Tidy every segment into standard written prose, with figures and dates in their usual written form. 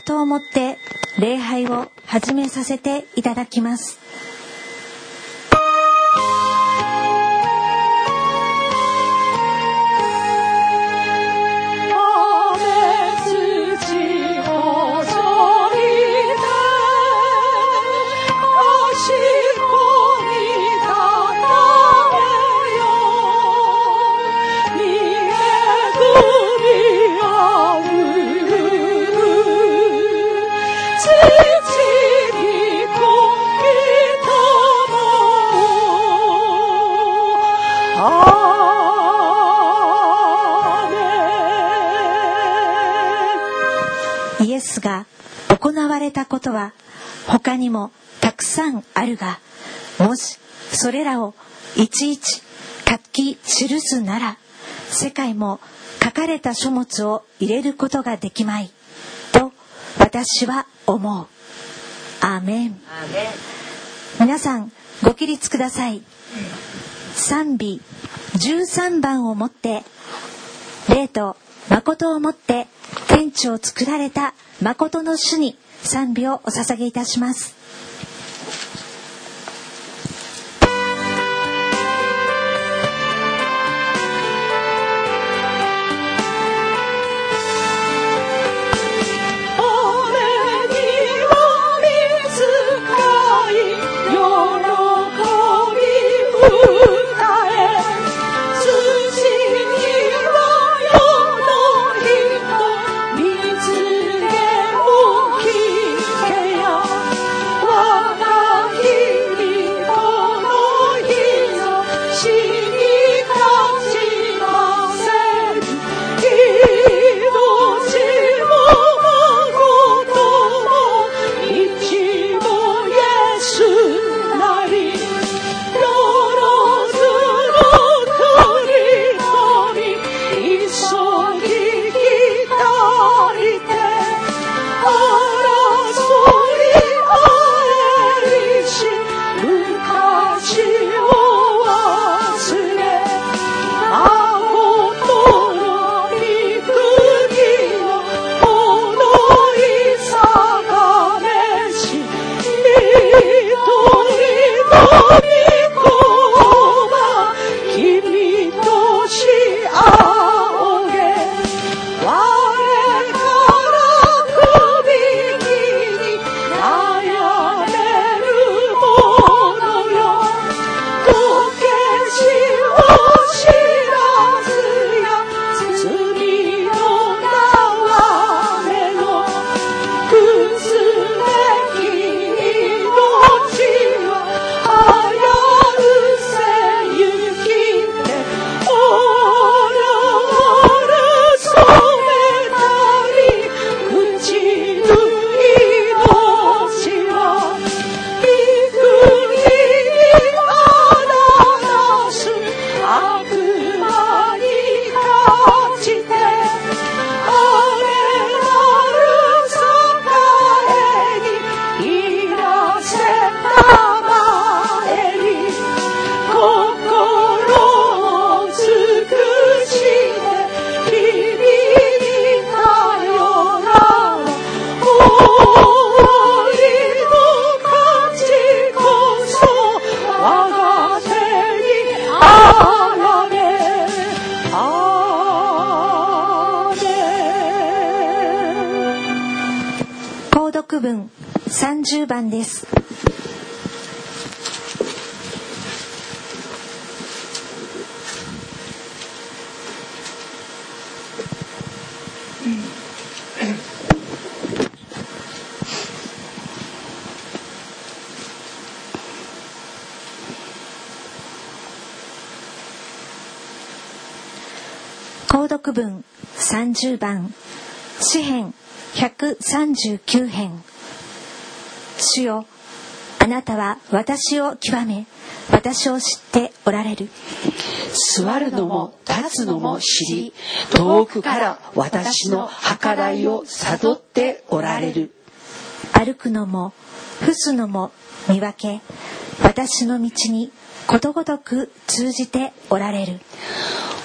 誠をもって礼拝を始めさせていただきます。イエスが行われたことは他にもたくさんあるが、もしそれらをいちいち書き記すなら、世界も書かれた書物を入れることができまいと私は思う。アーメン。皆さんご起立ください。賛美13番をもって、霊と誠をもって天地を作られた誠の主に賛美をお捧げいたします。購読文30番です。購読文30番、詩編139編。主よ、あなたは私を極め、私を知っておられる。 座るのも立つのも知り、遠くから私の計らいを悟っておられる。 歩くのも伏すのも見分け、私の道にことごとく通じておられる。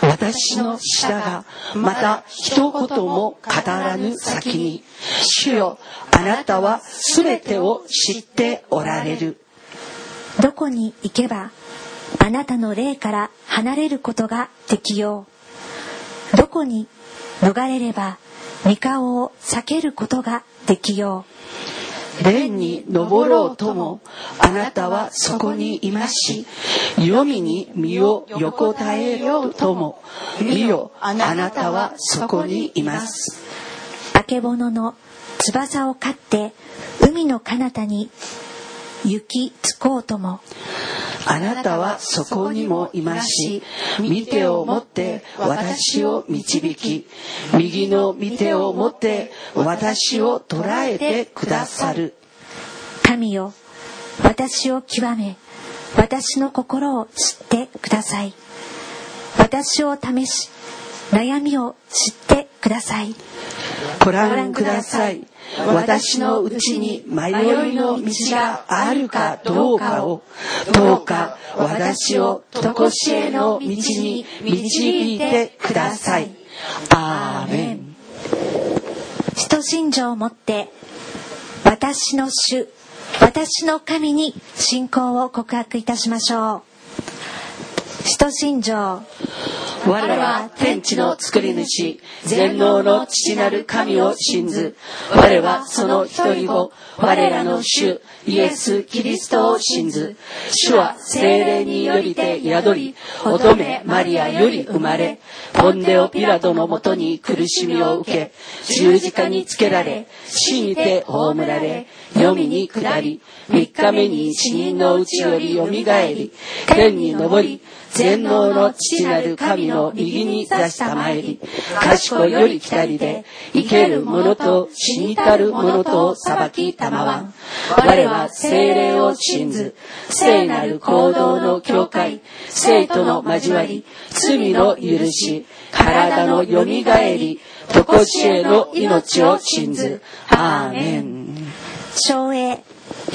私の舌がまた一言も語らぬ先に、主よ、あなたはすべてを知っておられる。 どこに行けばあなたの霊から離れることができよう。どこに逃れれば御顔を避けることができよう。天に登ろうともあなたはそこにいますし、黄泉に身を横たえようとも見よ、あなたはそこにいます。 あけぼのの翼を飼って海の彼方に行き着こうともあなたはそこにもいますし、御手を持って私を導き、右の御手を持って私を捉えてくださる。 神よ、私を極め、私の心を知ってください。私を試し、悩みを知ってください。 ご覧ください。私のうちに迷いの道があるかどうかを、どうか私を常しえの道に導いてください。アーメン。 使徒信条をもって私の主、私の神に信仰を告白いたしましょう。使徒信条。 我は天地の作り主、全能の父なる神を信ず。我はその一人子、我らの主イエス・キリストを信ず。主は聖霊によりて宿り、乙女マリアより生まれ、ポンデオ・ピラトのもとに苦しみを受け、十字架につけられ、死にて葬られ、黄泉に下り、3日目に死人のうちよりよみがえり、天に昇り、全能の父なる神の右に座したまえり、賢より来たりで、生ける者と死にたる者とを裁きたまわん。我は聖霊を信ず、聖なる行動の教会、聖との交わり、罪の許し、体のよみがえり、常しえの命を信ず。アーメン。 唱詠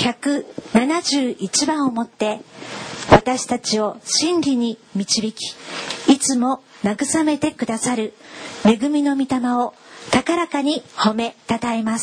171番をもって私たちを真理に導き、いつも慰めてくださる恵みの御霊を高らかに褒めたたえます。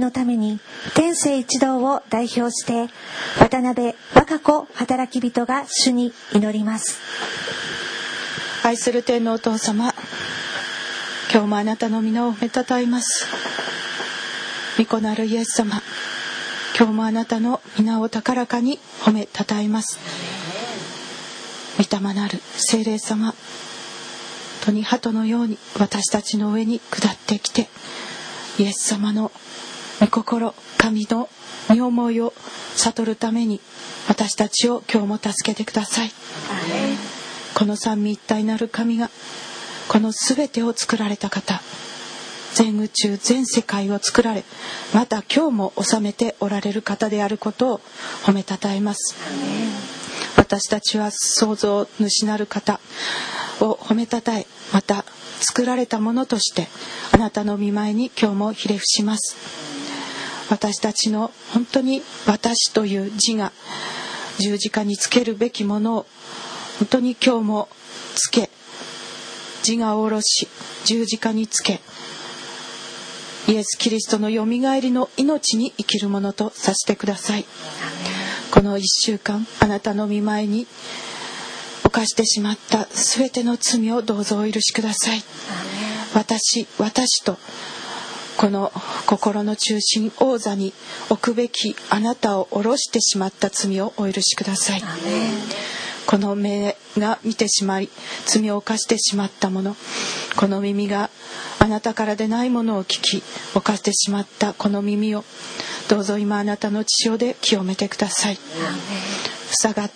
のために天聖一同を代表して渡辺和歌子働き人が主に祈ります。 愛する天のお父様、今日もあなたの皆を褒めたたえます。御子なるイエス様、今日もあなたの皆を高らかに褒めたたえます。御霊なる聖霊様、本当に鳩のように私たちの上に下ってきて、イエス様の御心、神の御思いを悟るために私たちを今日も助けてください。この三位一体なる神がこのすべてを作られた方、全宇宙全世界を作られ、また今日も治めておられる方であることを褒めたたえます。私たちは創造主なる方を褒めたたえ、また作られたものとしてあなたの御前に今日もひれ伏します。私たちの本当に私という字が十字架につけるべきものを本当に今日もつけ、字が下ろし十字架につけ、イエス・キリストのよみがえりの命に生きるものとさせてください。この1週間あなたの御前に犯してしまったすべての罪をどうぞお許しください。私とこの心の中心王座に置くべきあなたを下ろしてしまった罪をお許しください。この目が見てしまい罪を犯してしまったもの、この耳があなたからでないものを聞き犯してしまったこの耳をどうぞ今あなたの血潮で清めてください。塞が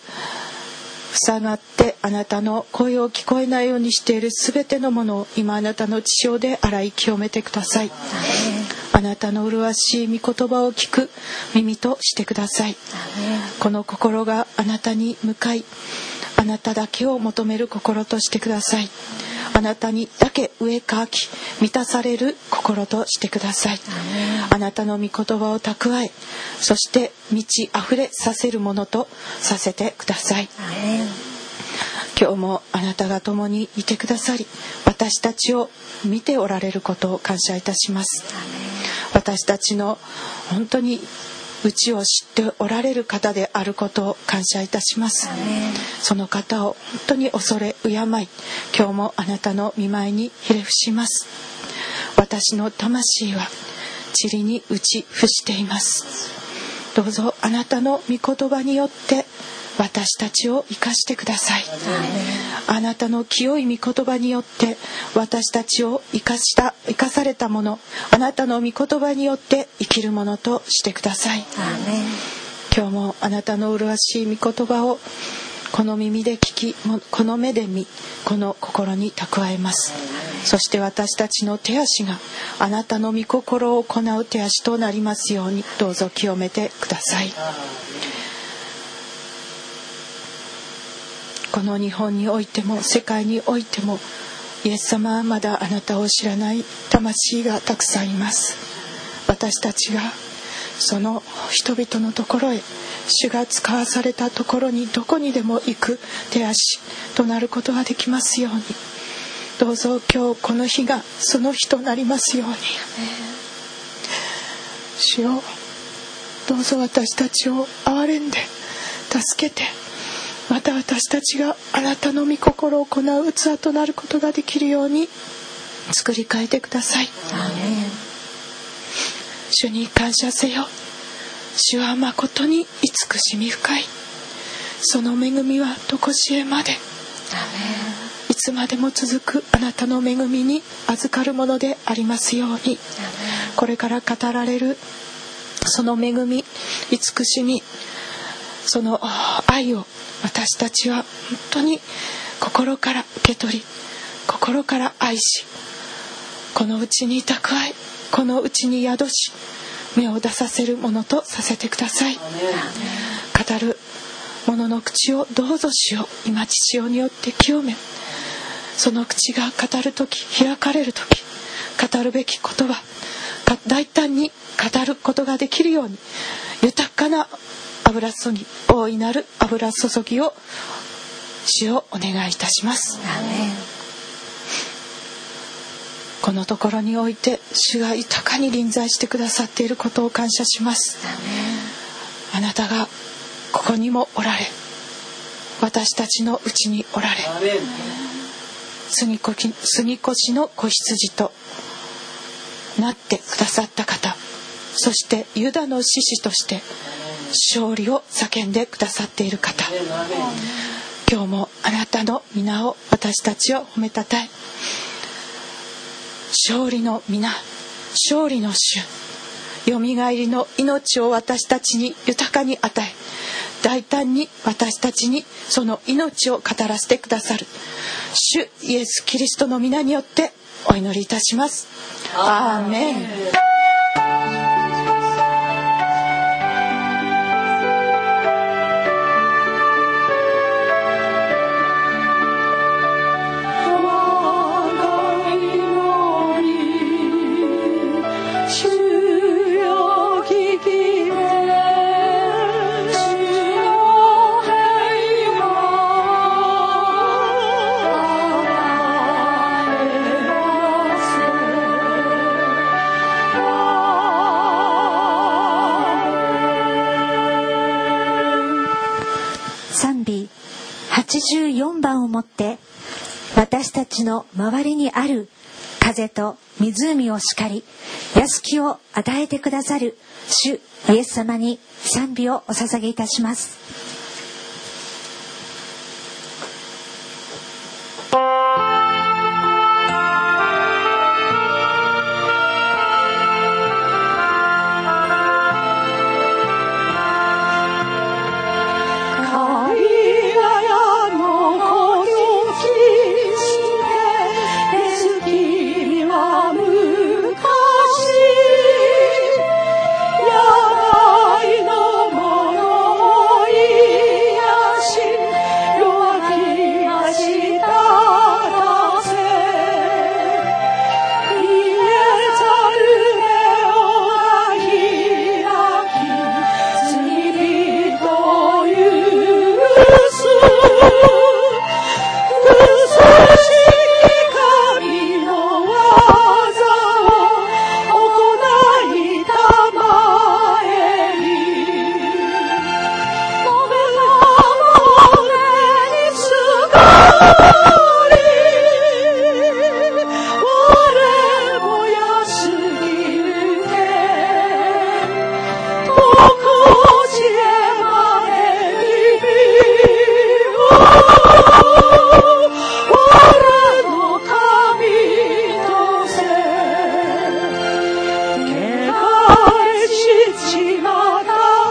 ってあなたの声を聞こえないようにしているすべてのものを今あなたの血潮で洗い清めてください。あなたの麗しい御言葉を聞く耳としてください。この心があなたに向かい、あなただけを求める心としてください。あなたにだけ飢えかき満たされる心としてください。あなたの御言葉を蓄え、そして満ち溢れさせるものとさせてください。今日もあなたが共にいてくださり、私たちを見ておられることを感謝いたします。私たちの本当に内を知っておられる方であることを感謝いたします。その方を本当に恐れ敬い、今日もあなたの御前にひれ伏します。私の魂は塵に打ち伏しています。どうぞあなたの御言葉によって私たちを生かしてください。あなたの清い御言葉によって私たちを生かされたもの、あなたの御言葉によって生きるものとしてください。今日もあなたの麗しい御言葉をこの耳で聞き、この目で見、この心に蓄えます。そして私たちの手足があなたの御心を行う手足となりますようにどうぞ清めてください。この日本においても世界においてもイエス様はまだあなたを知らない魂がたくさんいます。私たちがその人々のところへ、主が使わされたところにどこにでも行く手足となることができますように、どうぞ今日この日がその日となりますように。主よ、どうぞ私たちを憐れんで助けて、また私たちがあなたの御心を行う器となることができるように作り変えてください。主に感謝せよ。主は誠に慈しみ深い。その恵みはとこしえまで、いつまでも続くあなたの恵みに預かるものでありますように。これから語られるその恵み、慈しみ、その愛を私たちは本当に心から受け取り、心から愛し、このうちに蓄え、このうちに宿し、芽を出させるものとさせてください。語る者の口をどうぞ主よ、今父よによって清め、その口が語るとき、開かれるとき、語るべき言葉、大胆に語ることができるように、豊かな油注ぎ、大いなる油注ぎを主をお願いいたします。 このところにおいて主が豊かに臨在してくださっていることを感謝します。あなたがここにもおられ、私たちのうちにおられ、杉越の子羊となってくださった方、そしてユダの獅子として勝利を叫んでくださっている方、今日もあなたの皆を私たちを褒めたたえ、勝利の皆、勝利の主、よみがえりの命を私たちに豊かに与え、大胆に私たちにその命を語らせてくださる主イエス・キリストの皆によってお祈りいたします。アーメン。 84番をもって私たちの周りにある風と湖を叱り安きを与えてくださる主イエス様に賛美をお捧げいたします。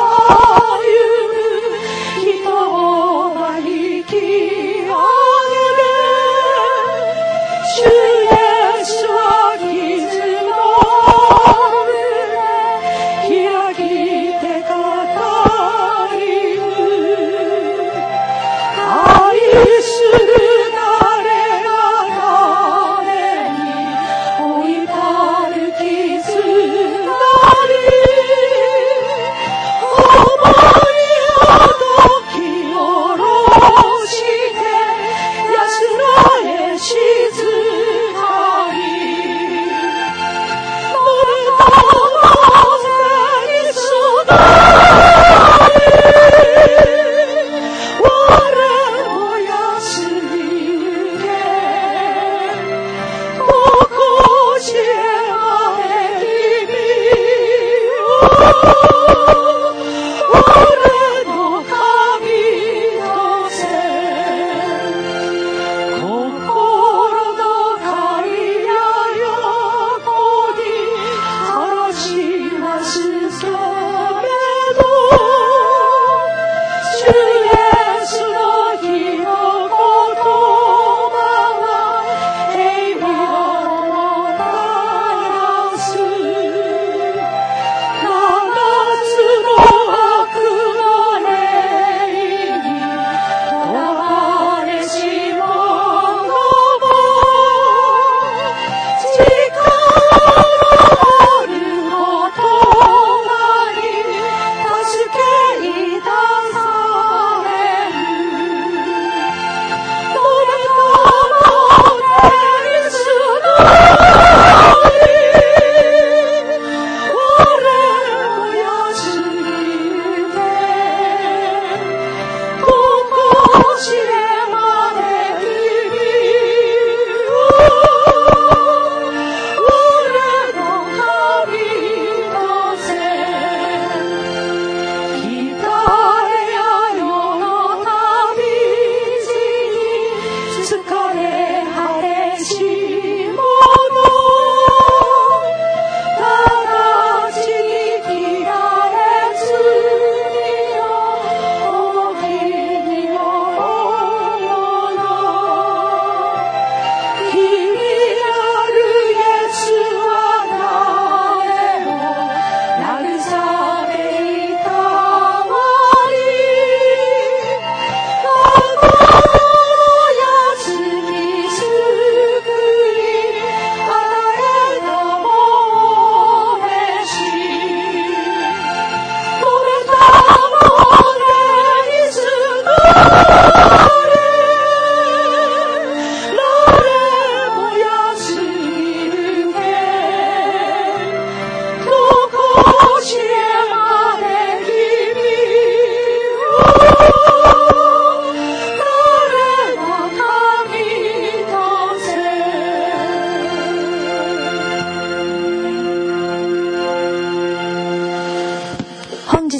人を招き上げる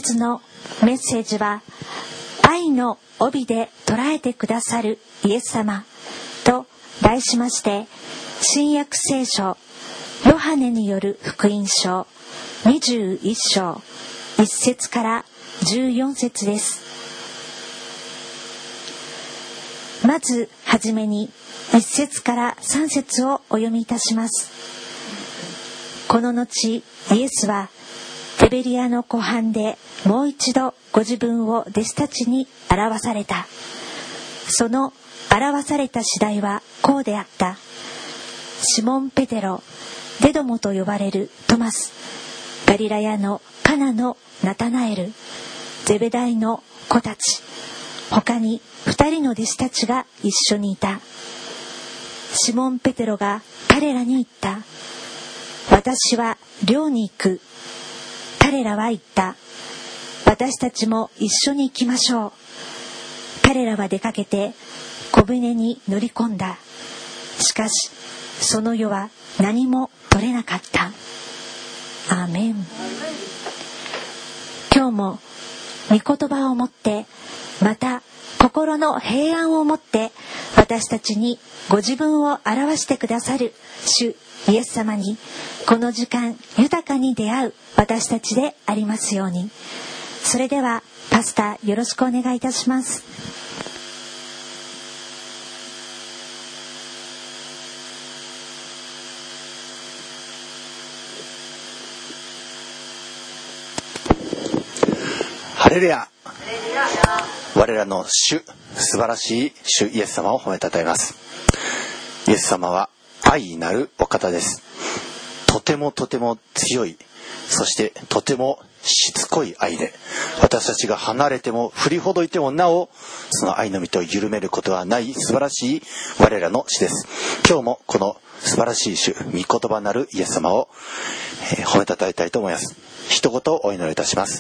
日のメッセージは、愛の帯で捉えてくださるイエス様と題しまして、新約聖書ヨハネによる福音書21章1節から14節です。まずはじめに1節から3節をお読みいたします。この後、イエスはテベリアの湖畔でもう一度ご自分を弟子たちに表された。その表された次第はこうであった。シモン・ペテロ、デドモと呼ばれるトマス、ガリラヤのカナのナタナエル、ゼベダイの子たち、他に2人の弟子たちが一緒にいた。シモン・ペテロが彼らに言った。私は漁に行く。彼らは言った。私たちも一緒に行きましょう。彼らは出かけて小舟に乗り込んだ。しかしその夜は何も取れなかった。アーメン。今日も御言葉を持って、また心の平安を持って私たちにご自分を表してくださる主イエス様にこの時間豊かに出会う私たちでありますように。それではパスタよろしくお願いいたします。 ハレルヤ。我らの主、素晴らしい主イエス様を褒めたたえます。イエス様は愛なるお方です。とてもとても強い、そしてとてもしつこい愛で、私たちが離れても振りほどいてもなおその愛の御手を緩めることはない素晴らしい我らの主です。今日もこの素晴らしい主、御言葉なるイエス様を、褒めたたえたいと思います。一言お祈りいたします。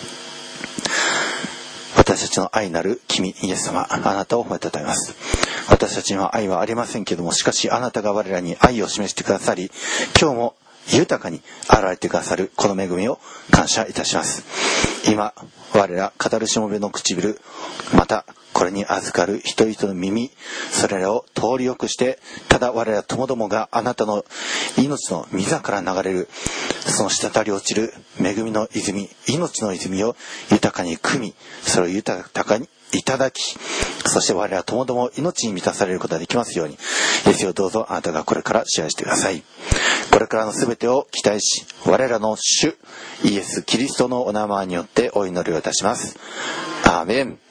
私たちの愛なる君イエス様、あなたを褒めたたえます。私たちには愛はありませんけども、しかしあなたが我らに愛を示してくださり、今日も豊かに現れてくださるこの恵みを感謝いたします。今我ら語るしもべの唇、またこれに預かる人々の耳、それらを通りよくして、ただ我らともどもがあなたの命の溝から流れる、その滴り落ちる恵みの泉、命の泉を豊かに汲み、それを豊かにいただき、そして我らともども命に満たされることができますように、イエスよどうぞあなたがこれから支配してください。これからのすべてを期待し、我らの主イエス・キリストのお名前によってお祈りをいたします。アーメン。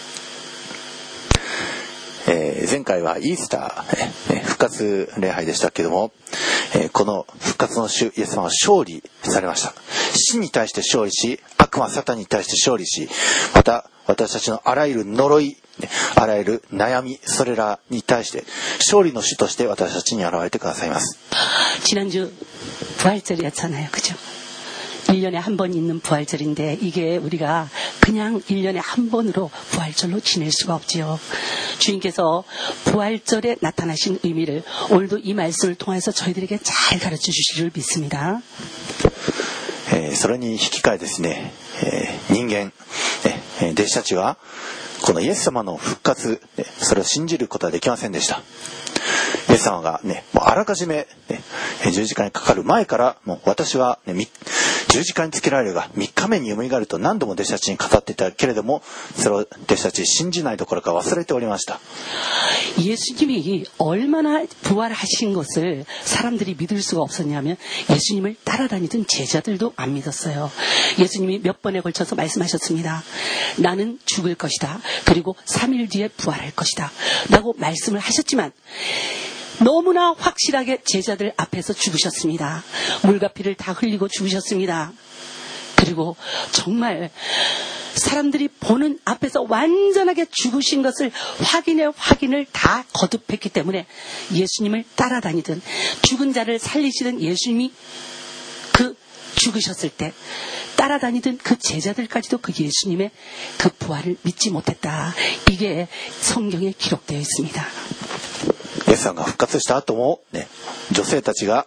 前回はイースター、復活礼拝でしたけども、この復活の主イエス様は勝利されました。死に対して勝利し、悪魔サタンに対して勝利し、また私たちのあらゆる呪い、あらゆる悩み、それらに対して勝利の主として私たちに現れてくださいます。 지난주 부활절이었잖아요. 그죠? 1년에 한 번 있는 부활절인데 이게 우리가 그냥 1년에 한 번으로 부활절로 지낼 수가 없지요. 주님께서 부활절에 나타나신 의미를 오늘도 이 말씀을 통해서 저희들에게 잘 가르쳐 주실 줄 믿습니다. それに引き換えですね、人間、弟子たちはこのイエス様の復活、それを信じることはできませんでした。イエス様がね、もうあらかじめ、十字架にかかる前からもう私は、十字架につけられるが3日目によみがえると何度も弟子たちに語っていたけれども、それを弟子たち信じないどころか忘れておりました。 예수님이 얼마나 부활하신 것을 사람들이 믿을 수가 없었냐면 예수님을 따라다니던 제자들도 안 믿었어요. 예수님이 몇 번에 걸쳐서 말씀하셨습니다. 나는 죽을 것이다. 그리고 3일 뒤에 부활할 것이다. 라고 말씀을 하셨지만 너무나 확실하게 제자들 앞에서 죽으셨습니다. 물과 피를 다 흘리고 죽으셨습니다. 그리고 정말 사람들이 보는 앞에서 완전하게 죽으신 것을 확인을 다 거듭했기 때문에 예수님을 따라다니던 죽은 자를 살리시던 예수님이 그 죽으셨을 때 따라다니던 그 제자들까지도 그 예수님의 그 부활을 믿지 못했다. 이게 성경에 기록되어 있습니다. イエスさんが復活した後も、ね、女性たちが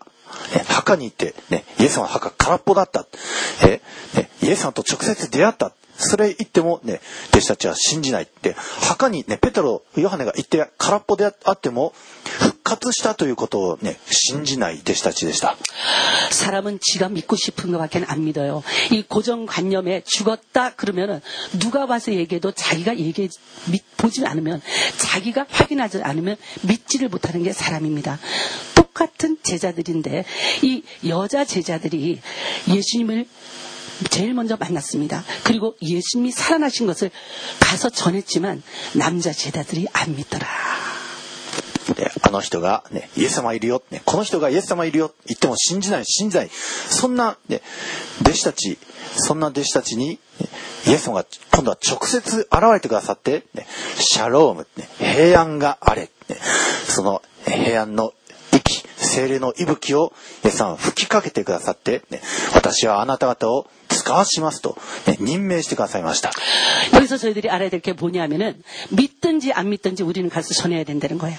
墓に行って、イエス様の墓空っぽだった。イエス様と直接出会った。それ言っても弟子たちは信じないって。墓にペテロ、ヨハネが行って空っぽであっても復活したということを信じない弟子たちでした。 사람은 지가 믿고 싶은 것밖에 안 믿어요. 이 고정관념에 죽었다 그러면은 누가 와서 얘기해도 자기가 보지 않으면, 자기가 확인하지 않으면 믿지를 못하는 게 사람입니다. 똑같은 제자들인데 이 여자 제자들이 예수님을 제일 먼저 만났습니다. 그리고 예수님이 살아나신 것을 가서 전했지만 남자 제자들이 안 믿더라. あの人が、イエス様いるよ、この人がイエス様いるよ言っても信じない。そんな、弟子たちにイエス様が今度は直接現れてくださって、シャローム、平安があれ、その平安の息、聖霊の息吹をイエス様は吹きかけてくださって、私はあなた方を使わしますと、任命してくださいました。 여기서 저희들이 알아야 될 게 뭐냐면은 믿든지 안 믿든지 우리는 가서 전해야 된다는 거예요.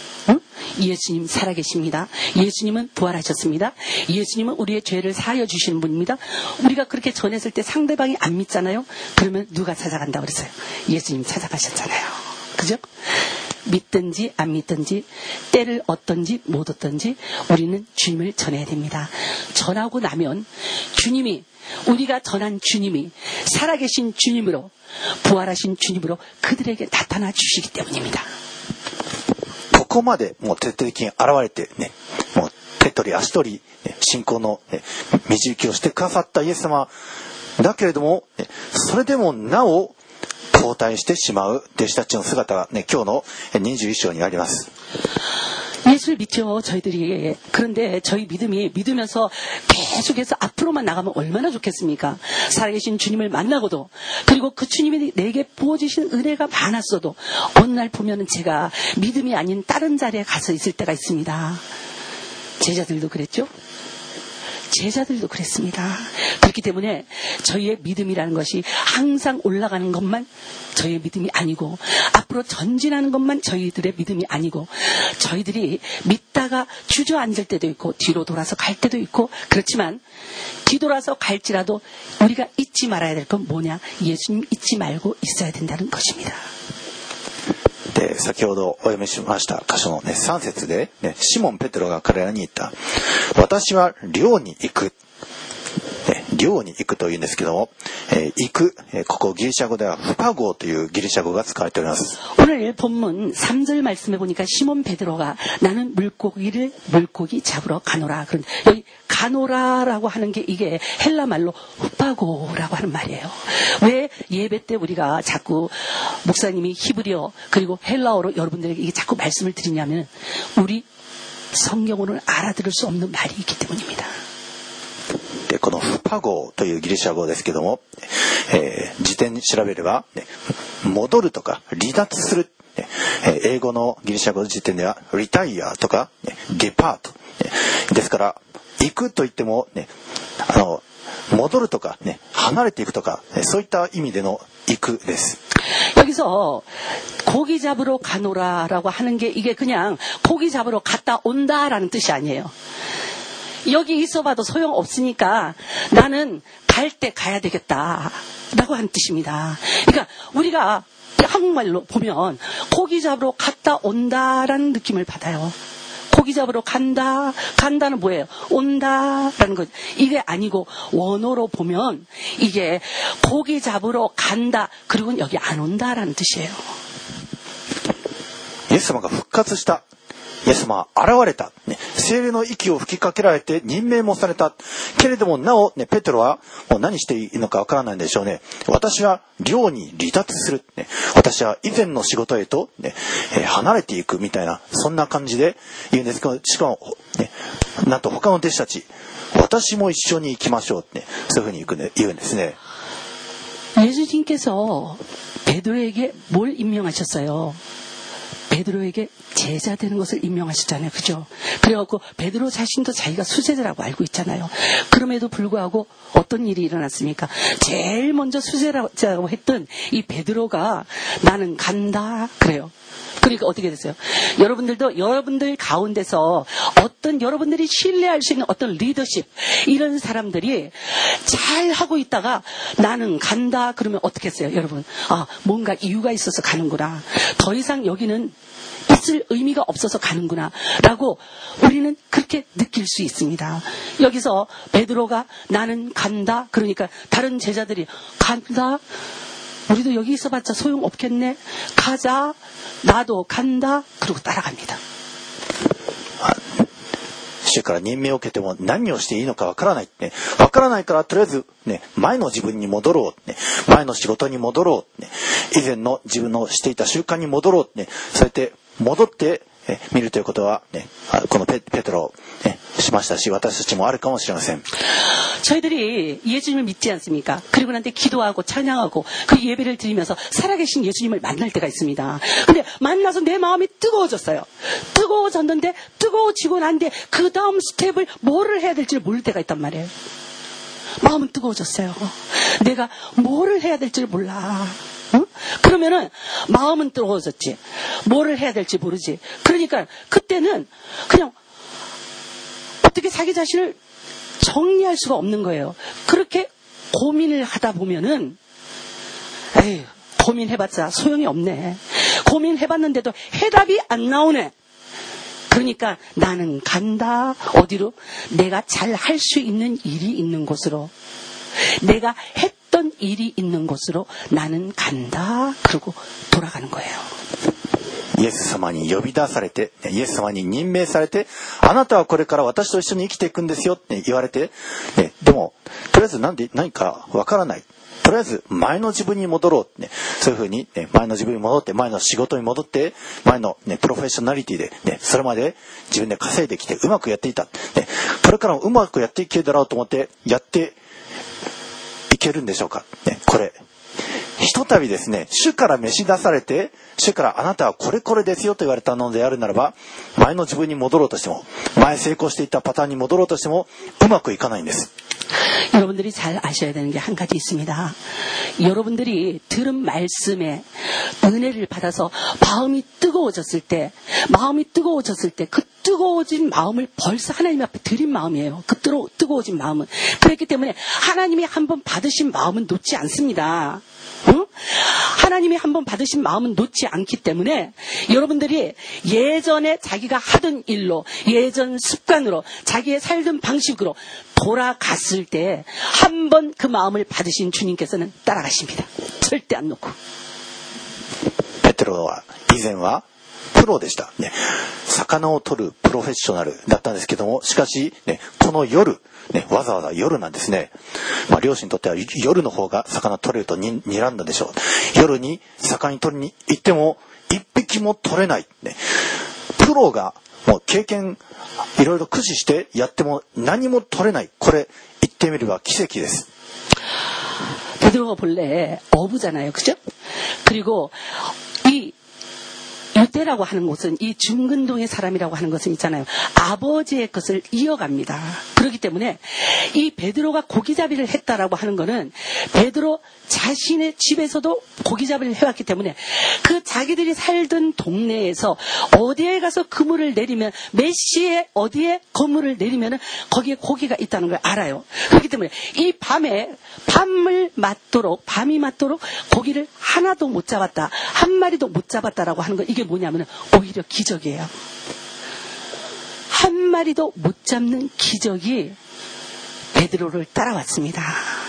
예수님 살아계십니다. 예수님은 부활하셨습니다. 예수님은 우리의 죄를 사하여 주시는 분입니다. 우리가 그렇게 전했을 때 상대방이 안 믿잖아요. 그러면 누가 찾아간다고 그랬어요? 예수님 찾아가셨잖아요. 그죠? 믿든지 안 믿든지 때를 얻든지 못 얻든지 우리는 주님을 전해야 됩니다. 전하고 나면 주님이, 우리가 전한 주님이 살아계신 주님으로, 부활하신 주님으로 그들에게 나타나 주시기 때문입니다. ここまでもう徹底的に現れてもう手取り足取り信仰の導きをしてくださったイエス様だけれども、それでもなお後退してしまう弟子たちの姿が今日の21章にあります。 예수를 믿죠, 저희들이. 그런데 저희 믿으면서 계속해서 앞으로만 나가면 얼마나 좋겠습니까? 살아계신 주님을 만나고도, 그리고 그 주님이 내게 부어주신 은혜가 많았어도 어느 날 보면은 제가 믿음이 아닌 다른 자리에 가서 있을 때가 있습니다. 제자들도 그랬죠? 제자들도 그랬습니다. 그렇기 때문에 저희의 믿음이라는 것이 항상 올라가는 것만 저희의 믿음이 아니고, 앞으로 전진하는 것만 저희들의 믿음이 아니고, 저희들이 믿다가 주저앉을 때도 있고 뒤로 돌아서 갈 때도 있고, 그렇지만 뒤돌아서 갈지라도 우리가 잊지 말아야 될 건 뭐냐? 예수님 잊지 말고 있어야 된다는 것입니다. 先ほどお読みしました箇所の3節で、シモン・ペテロが彼らに言った。私は漁に行く。漁に行くというんですけども、行く、ここギリシャ語ではフパゴーというギリシャ語が使われております。 오늘 본문 3절 말씀해 보니까 시몬 베드로가 나는 물고기 잡으러 가노라. 그런데 여기 가노라라고 하는 게 이게 헬라 말로 후파고라고 하는 말이에요. 왜 예배 때 우리가 자꾸 목사님이 히브리어 그리고 헬라어로 여러분들에게 이게 자꾸 말씀을 드리냐면 우리 성경으로는 알아들을 수 없는 말이 있기 때문입니다. でこのフパゴーというギリシャ語ですけども、辞典に調べれば、戻るとか離脱する、英語のギリシャ語の辞典ではリタイアとかデパート、ですから行くといっても、戻るとか、離れていくとか、そういった意味での行くです。 여기서 고기 잡으러 가노라라고 하는 게 이게 그냥 고기 잡으러 갔다 온다라는 뜻이 아니에요. 여기 있어봐도 소용없으니까 나는 갈 때 가야 되겠다라고 하는 뜻입니다. 그러니까 우리가 한국말로 보면 고기 잡으러 갔다 온다라는 느낌을 받아요. 고기 잡으러 간다는 뭐예요? 온다라는 것. 이게 아니고 원어로 보면 이게 고기 잡으러 간다 그리고 여기 안 온다라는 뜻이에요. イエス様が復活した。イエス様は現れた。聖霊の息を吹きかけられて任命もされた。けれどもなお、ペテロはもう何していいのかわからないんでしょうね。私は漁に離脱する。私は以前の仕事へと、離れていくみたいな、そんな感じで言うんですけど、しかも、なんと他の弟子たち、私も一緒に行きましょうって、そういうふうに言うんですね。 예수님께서 베드로에게 뭘 임명하셨어요? 베드로에게 제자 되는 것을 임명하셨잖아요. 그죠? 그래갖고 베드로 자신도 자기가 수제자라고 알고 있잖아요. 그럼에도 불구하고 어떤 일이 일어났습니까? 제일 먼저 수제자라고 했던 이 베드로가 나는 간다 그래요. 그러니까 어떻게 됐어요? 여러분들도 여러분들 가운데서 어떤 여러분들이 신뢰할 수 있는 어떤 리더십 이런 사람들이 잘 하고 있다가 나는 간다 그러면 어떻게 했어요? 여러분 뭔가 이유가 있어서 가는구나. 더 이상 여기는 있을 의미가 없어서 가는구나 라고 우리는 그렇게 느낄 수 있습니다. 여기서 베드로가 나는 간다 그러니까 다른 제자들이 간다 우리도 여기 있어봤자 소용없겠네. 가자. 나도 간다. 그러고 따라갑니다. 主から任命を受けても何をしていいのかわからないってね。わからないからとりあえずね、前の自分に戻ろうね。前の仕事に戻ろうね。以前の自分のしていた習慣に戻ろうね。そうやって戻って見るということはね、このペテロね、しましたし、私たちもあるかもしれません。 저희들이 예수님을 믿지 않습니까? 그리고 난 뒤 기도하고 찬양하고 그 예배를 드리면서 살아계신 예수님을 만날 때가 있습니다. 근데 만나서 내 마음이 뜨거워졌어요. 뜨거워졌는데 뜨거워지고 난 뒤에 그 다음 스텝을 뭐를 해야 될지를 모를 때가 있단 말이에요. 마음은 뜨거워졌어요. 내가 뭐를 해야 될지를 몰라. 응? 그러면은 마음은 뜨거워졌지. 뭐를 해야 될지 모르지. 그러니까 그때는 그냥 어떻게 자기 자신을 정리할 수가 없는 거예요. 그렇게 고민을 하다 보면은 에휴, 고민해봤자 소용이 없네. 고민해봤는데도 해답이 안 나오네. 그러니까 나는 간다. 어디로? 내가 잘 할 수 있는 일이 있는 곳으로. 내가 했던 일이 있는 곳으로 나는 간다. 그러고 돌아가는 거예요. イエス様に呼び出されて、イエス様に任命されて、あなたはこれから私と一緒に生きていくんですよって言われて、でもとりあえず何かわからない。とりあえず前の自分に戻ろうって、そういうふうに、前の自分に戻って、前の仕事に戻って、前の、プロフェッショナリティで、それまで自分で稼いできてうまくやっていた。これからもうまくやっていけるだろうと思ってやっていけるんでしょうか。これひとたびですね、主から召し出されて、主からあなたはこれこれですよと言われたのであるならば、前の自分に戻ろうとしても、前成功していたパターンに戻ろうとしてもうまくいかないんです。 여러분들이 잘 아셔야 되는 게 한 가지 있습니다. 여러분들이 들은 말씀에 은혜를 받아서 마음이 뜨거워졌을 때 그 뜨거워진 마음을 벌써 하나님 앞에 드린 마음이에요. 그 뜨거워진 마음은. 그렇기 때문에 하나님이 한번 받으신 마음은 놓지 않습니다. 응? 하나님이 한번 받으신 마음은 놓지 않기 때문에 여러분들이 예전에 자기가 하던 일로, 예전 습관으로, 자기의 살던 방식으로 돌아갔을 때 한 번 그 마음을 받으신 주님께서는 따라가십니다. 절대 안 놓고. ペテロは以前はプロでした、魚を取るプロフェッショナルだったんですけども、しかし、この夜、わざわざ夜なんですね。漁師にとっては夜の方が魚取れると睨んだでしょう。夜に魚に取りに行っても一匹も取れない、プロがもう経験いろいろ駆使してやっても何も取れない。これ言ってみれば奇跡です。 베드로가 본래 어부잖아요. 그죠? 그리고 이 유대라고 하는 곳은 이 중근동의 사람이라고 하는 것은 있잖아요. 아버지의 것을 이어갑니다. 그렇기 때문에 이 베드로가 고기잡이를 했다라고 하는 것은 베드로 자신의 집에서도 고기잡이를 해왔기 때문에 그 자기들이 살던 동네에서 어디에 가서 그물을 내리면 몇 시에 어디에 그물을 내리면 거기에 고기가 있다는 걸 알아요. 그렇기 때문에 이 밤이 맞도록 고기를 하나도 못 잡았다, 한 마리도 못 잡았다라고 하는 거, 이게 뭐냐면 오히려 기적이에요. 한 마리도 못 잡는 기적이 베드로를 따라왔습니다.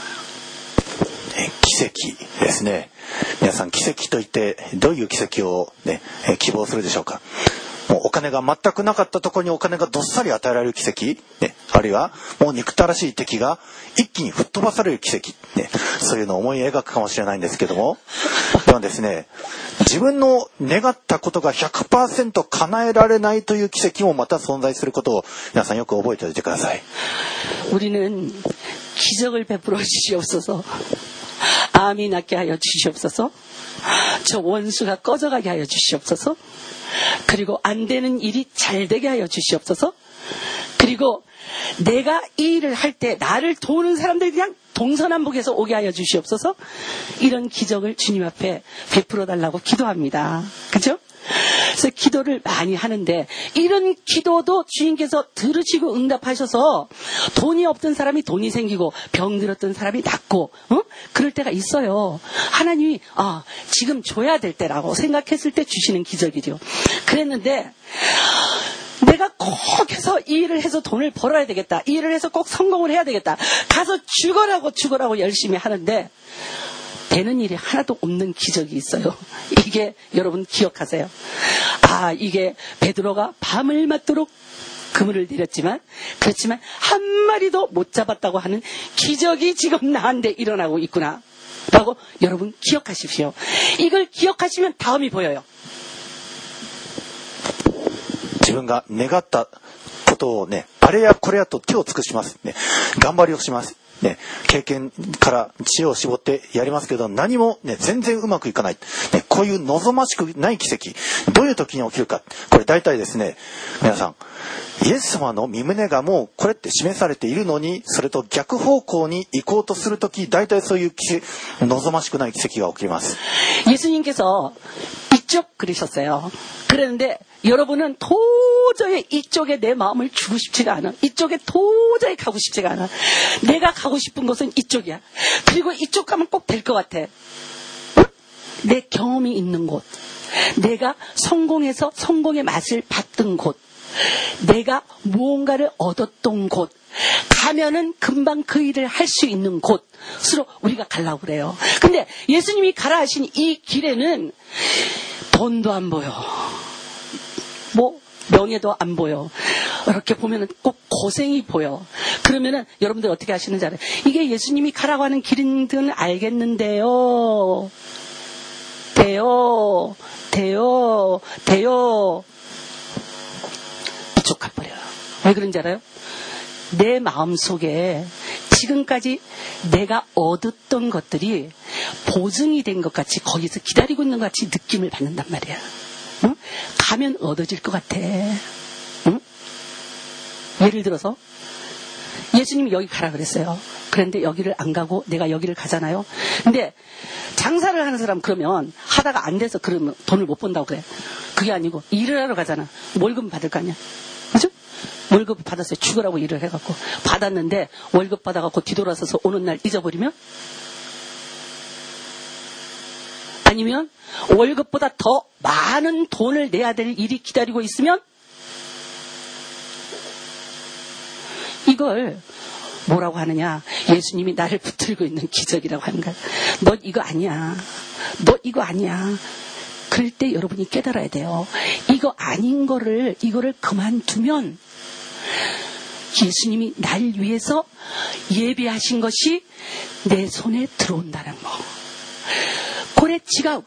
奇跡ですね。皆さん奇跡と言ってどういう奇跡を、希望するでしょうか。もうお金が全くなかったところにお金がどっさり与えられる奇跡、あるいはもう憎たらしい敵が一気に吹っ飛ばされる奇跡、そういうのを思い描くかもしれないんですけども、でもですね、自分の願ったことが 100% 叶えられないという奇跡もまた存在することを皆さんよく覚えておいてください。 우리는 기적을 베풀어 주시옵소서. 암이 낫게 하여 주시옵소서. 저 원수가 꺼져가게 하여 주시옵소서. 그리고 안 되는 일이 잘 되게 하여 주시옵소서. 그리고 내가 이 일을 할 때 나를 도우는 사람들이 그냥 동서남북에서 오게 하여 주시옵소서. 이런 기적을 주님 앞에 베풀어 달라고 기도합니다. 그죠? 그래서 기도를 많이 하는데 이런 기도도 주님께서 들으시고 응답하셔서 돈이 없던 사람이 돈이 생기고 병들었던 사람이 낫고 그럴 때가 있어요. 하나님이 지금 줘야 될 때라고 생각했을 때 주시는 기적이죠. 그랬는데 내가 꼭 해서 이 일을 해서 돈을 벌어야 되겠다. 이 일을 해서 꼭 성공을 해야 되겠다. 가서 죽어라고 열심히 하는데 되는 일이 하나도 없는 기적이 있어요. 이게 여러분 기억하세요. 이게 베드로가 밤을 맞도록 그물을 내렸지만 그렇지만 한 마리도 못 잡았다고 하는 기적이 지금 나한테 일어나고 있구나 라고 여러분 기억하십시오. 이걸 기억하시면 다음이 보여요. 自分が願ったことをね、あれやこれやと手を尽くしますね。頑張りをします。ね、経験から知恵を絞ってやりますけど、何もね、全然うまくいかない。ね、こういう望ましくない奇跡、どういう時に起きるか。これ大体ですね、皆さん、イエス様の御胸がもうこれって示されているのに、それと逆方向に行こうとする時、大体そういう望ましくない奇跡が起きます。 예수님께서 이쪽 그리셨어요. 그런데 여러분은 도저히 이쪽에 내 마음을 주고 싶지가 않아. 이쪽에 도저히 가고 싶지가 않아. 내가 가고 싶은 곳은 이쪽이야. 그리고 이쪽 가면 꼭 될 것 같아. 응? 내 경험이 있는 곳, 내가 성공해서 성공의 맛을 봤던 곳, 내가 무언가를 얻었던 곳, 가면은 금방 그 일을 할 수 있는 곳으로 우리가 가려고 그래요. 근데 예수님이 가라 하신 이 길에는 돈도 안 보여, 명예도 안 보여. 이렇게 보면은 꼭 고생이 보여. 그러면은 여러분들 어떻게 하시는지 알아요? 이게 예수님이 가라고 하는 길인 줄 알겠는데요. 돼요. 이쪽 가버려요. 왜 그런지 알아요? 내 마음속에 지금까지 내가 얻었던 것들이 보증이 된 것 같이 거기서 기다리고 있는 것 같이 느낌을 받는단 말이야. 응? 가면 얻어질 것 같아. 응? 예를 들어서 예수님이 여기 가라 그랬어요. 그런데 여기를 안 가고 내가 여기를 가잖아요. 근데 장사를 하는 사람 그러면 하다가 안 돼서 그러면 돈을 못 번다고 그래. 그게 아니고 일을 하러 가잖아. 월급 받을 거 아니야. 그죠? 월급 받았어요. 죽으라고 일을 해갖고 받았는데 월급 받아갖고 뒤돌아서서 오는 날 잊어버리면, 아니면 월급보다 더 많은 돈을 내야 될 일이 기다리고 있으면, 이걸 뭐라고 하느냐? 예수님이 나를 붙들고 있는 기적이라고 하는 거야. 너 이거 아니야. 그럴 때 여러분이 깨달아야 돼요. 이거 아닌 이거를 그만두면 예수님이 날 위해서 예비하신 것이 내 손에 들어온다는 거. これ違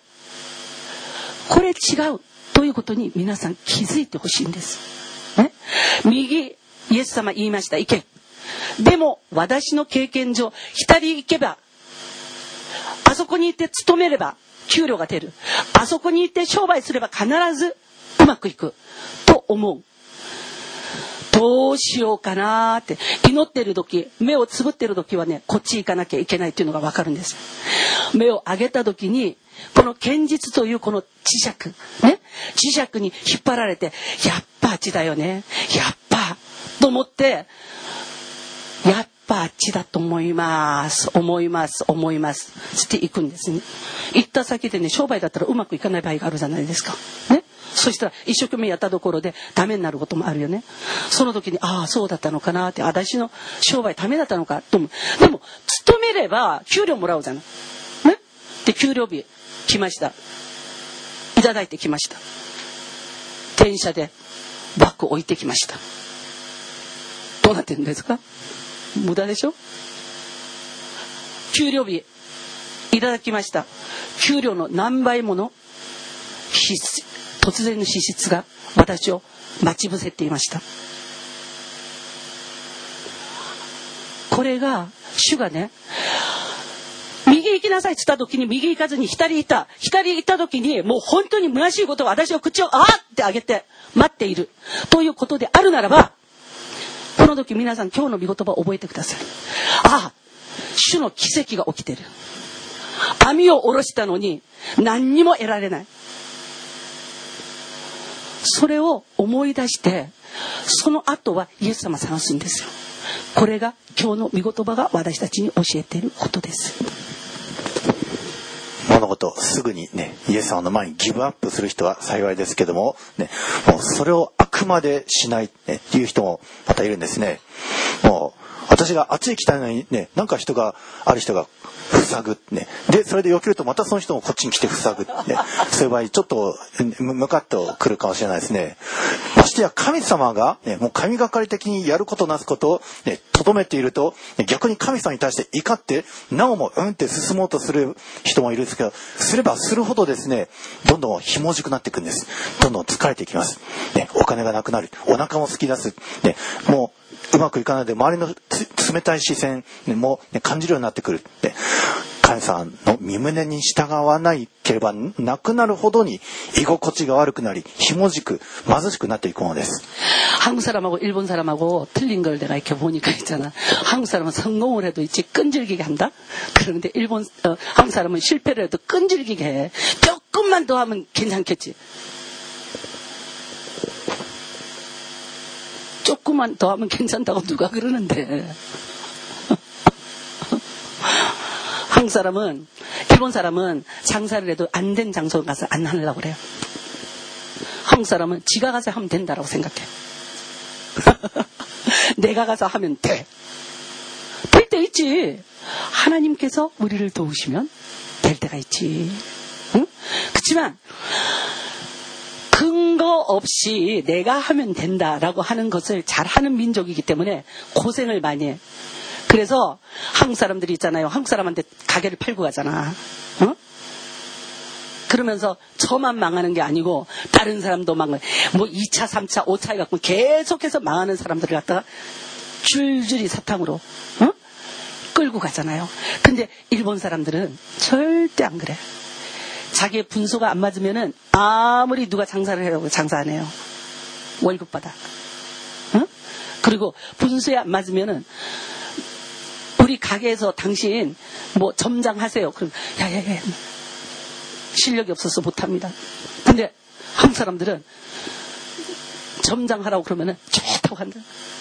うということに皆さん気づいてほしいんです。ね、右、イエス様言いました。行け。でも私の経験上、左行けば、あそこに行って勤めれば給料が出る。あそこに行って商売すれば必ずうまくいくと思う。どうしようかなって祈ってる時、目をつぶってる時はね、こっち行かなきゃいけないっていうのがわかるんです。目を上げた時にこの堅実というこの磁石に引っ張られて、やっぱあっちだよね、やっぱと思って、やっぱあっちだと思いますつって行くんですね。行った先でね、商売だったらうまくいかない場合があるじゃないですかね。そしたら一生懸命やったところでダメになることもあるよね。その時にそうだったのかなって、私の商売ダメだったのかと思う。でも勤めれば給料もらうじゃないね。で給料日来ました。いただいてきました。電車でバッグ置いてきました。どうなってるんですか？無駄でしょ。給料日いただきました。給料の何倍もの突然の支出が私を待ち伏せていました。これが主がね、右右行きなさいって言った時に右行かずに左行った。左行った時にもう本当に虚しいことが私の口をあーって上げて待っている。ということであるならば、この時皆さん今日の御言葉を覚えてください。ああ、主の奇跡が起きてる。網を下ろしたのに何にも得られない。それを思い出して、その後はイエス様探すんですよ。これが今日の御言葉が私たちに教えていることです。 物事すぐにね、イエス様の前にギブアップする人は幸いですけども、ね、もうそれをあくまでしないっていう人もまたいるんですね。もう私があっちへ来たのにね、なんかある人が塞ぐね。で、それで避けるとまたその人もこっちに来て塞ぐね。そういう場合ちょっとムカッとくるかもしれないですね。ましてや神様がね、もう神がかり的にやることなすことをね、留めていると、逆に神様に対して怒ってなおもって進もうとする人もいるんですけど、すればするほどですね、どんどんひもじくなっていくんです。どんどん疲れていきます。ね、お金がなくなる。お腹も空き出す。ね、もううまくいかないで周りの冷たい視線も、ね、感じるようになってくる。ね、神様の御胸に従わないければなくなるほどに居心地が悪くなり、ひもじく貧しくなっていくものです。 한국사람하고 일본사람하고 틀린 걸 내가 이렇게 보니까 있잖아. 한국사람은 성공을 해도 이제 끈질기게 한다. 그런데 한국사람은 실패를 해도 끈질기게 해. 조금만 더 하면 괜찮겠지. 조금만 더 하면 괜찮다고 누가 그러는데. 한국 사람은, 일본 사람은 장사를 해도 안 된 장소 가서 안 하려고 그래요. 한국 사람은 지가 가서 하면 된다라고 생각해. 내가 가서 하면 돼. 될 때 있지. 하나님께서 우리를 도우시면 될 때가 있지. 응? 그렇지만 근거 없이 내가 하면 된다라고 하는 것을 잘하는 민족이기 때문에 고생을 많이 해. 그래서 한국 사람들이 있잖아요. 한국 사람한테 가게를 팔고 가잖아. 어? 그러면서 저만 망하는 게 아니고 다른 사람도 망해. 뭐 2차, 3차, 5차 해갖고 계속해서 망하는 사람들을 갖다가 줄줄이 사탕으로 끌고 가잖아요. 근데 일본 사람들은 절대 안 그래. 자기의 분수가 안 맞으면은 아무리 누가 장사를 해라고 장사 안 해요. 월급 받아. 그리고 분수에 안 맞으면은 우리 가게에서 당신 뭐 점장하세요. 그럼 야야야 실력이 없어서 못합니다. 근데 한국 사람들은 점장하라고 그러면은 좋다고 한다.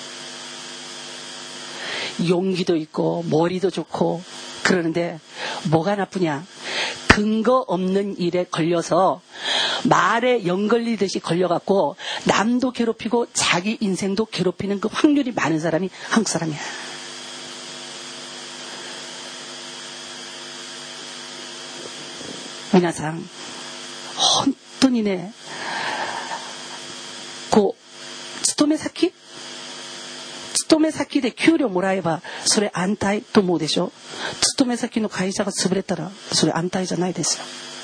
용기도 있고 머리도 좋고 그러는데 뭐가 나쁘냐? 근거 없는 일에 걸려서 말에 연 걸리듯이 걸려갖고 남도 괴롭히고 자기 인생도 괴롭히는 그 확률이 많은 사람이 한국 사람이야. 皆さん本当にね、こう勤め先で給料もらえばそれ安泰と思うでしょ。勤め先の会社が潰れたらそれ安泰じゃないですよ。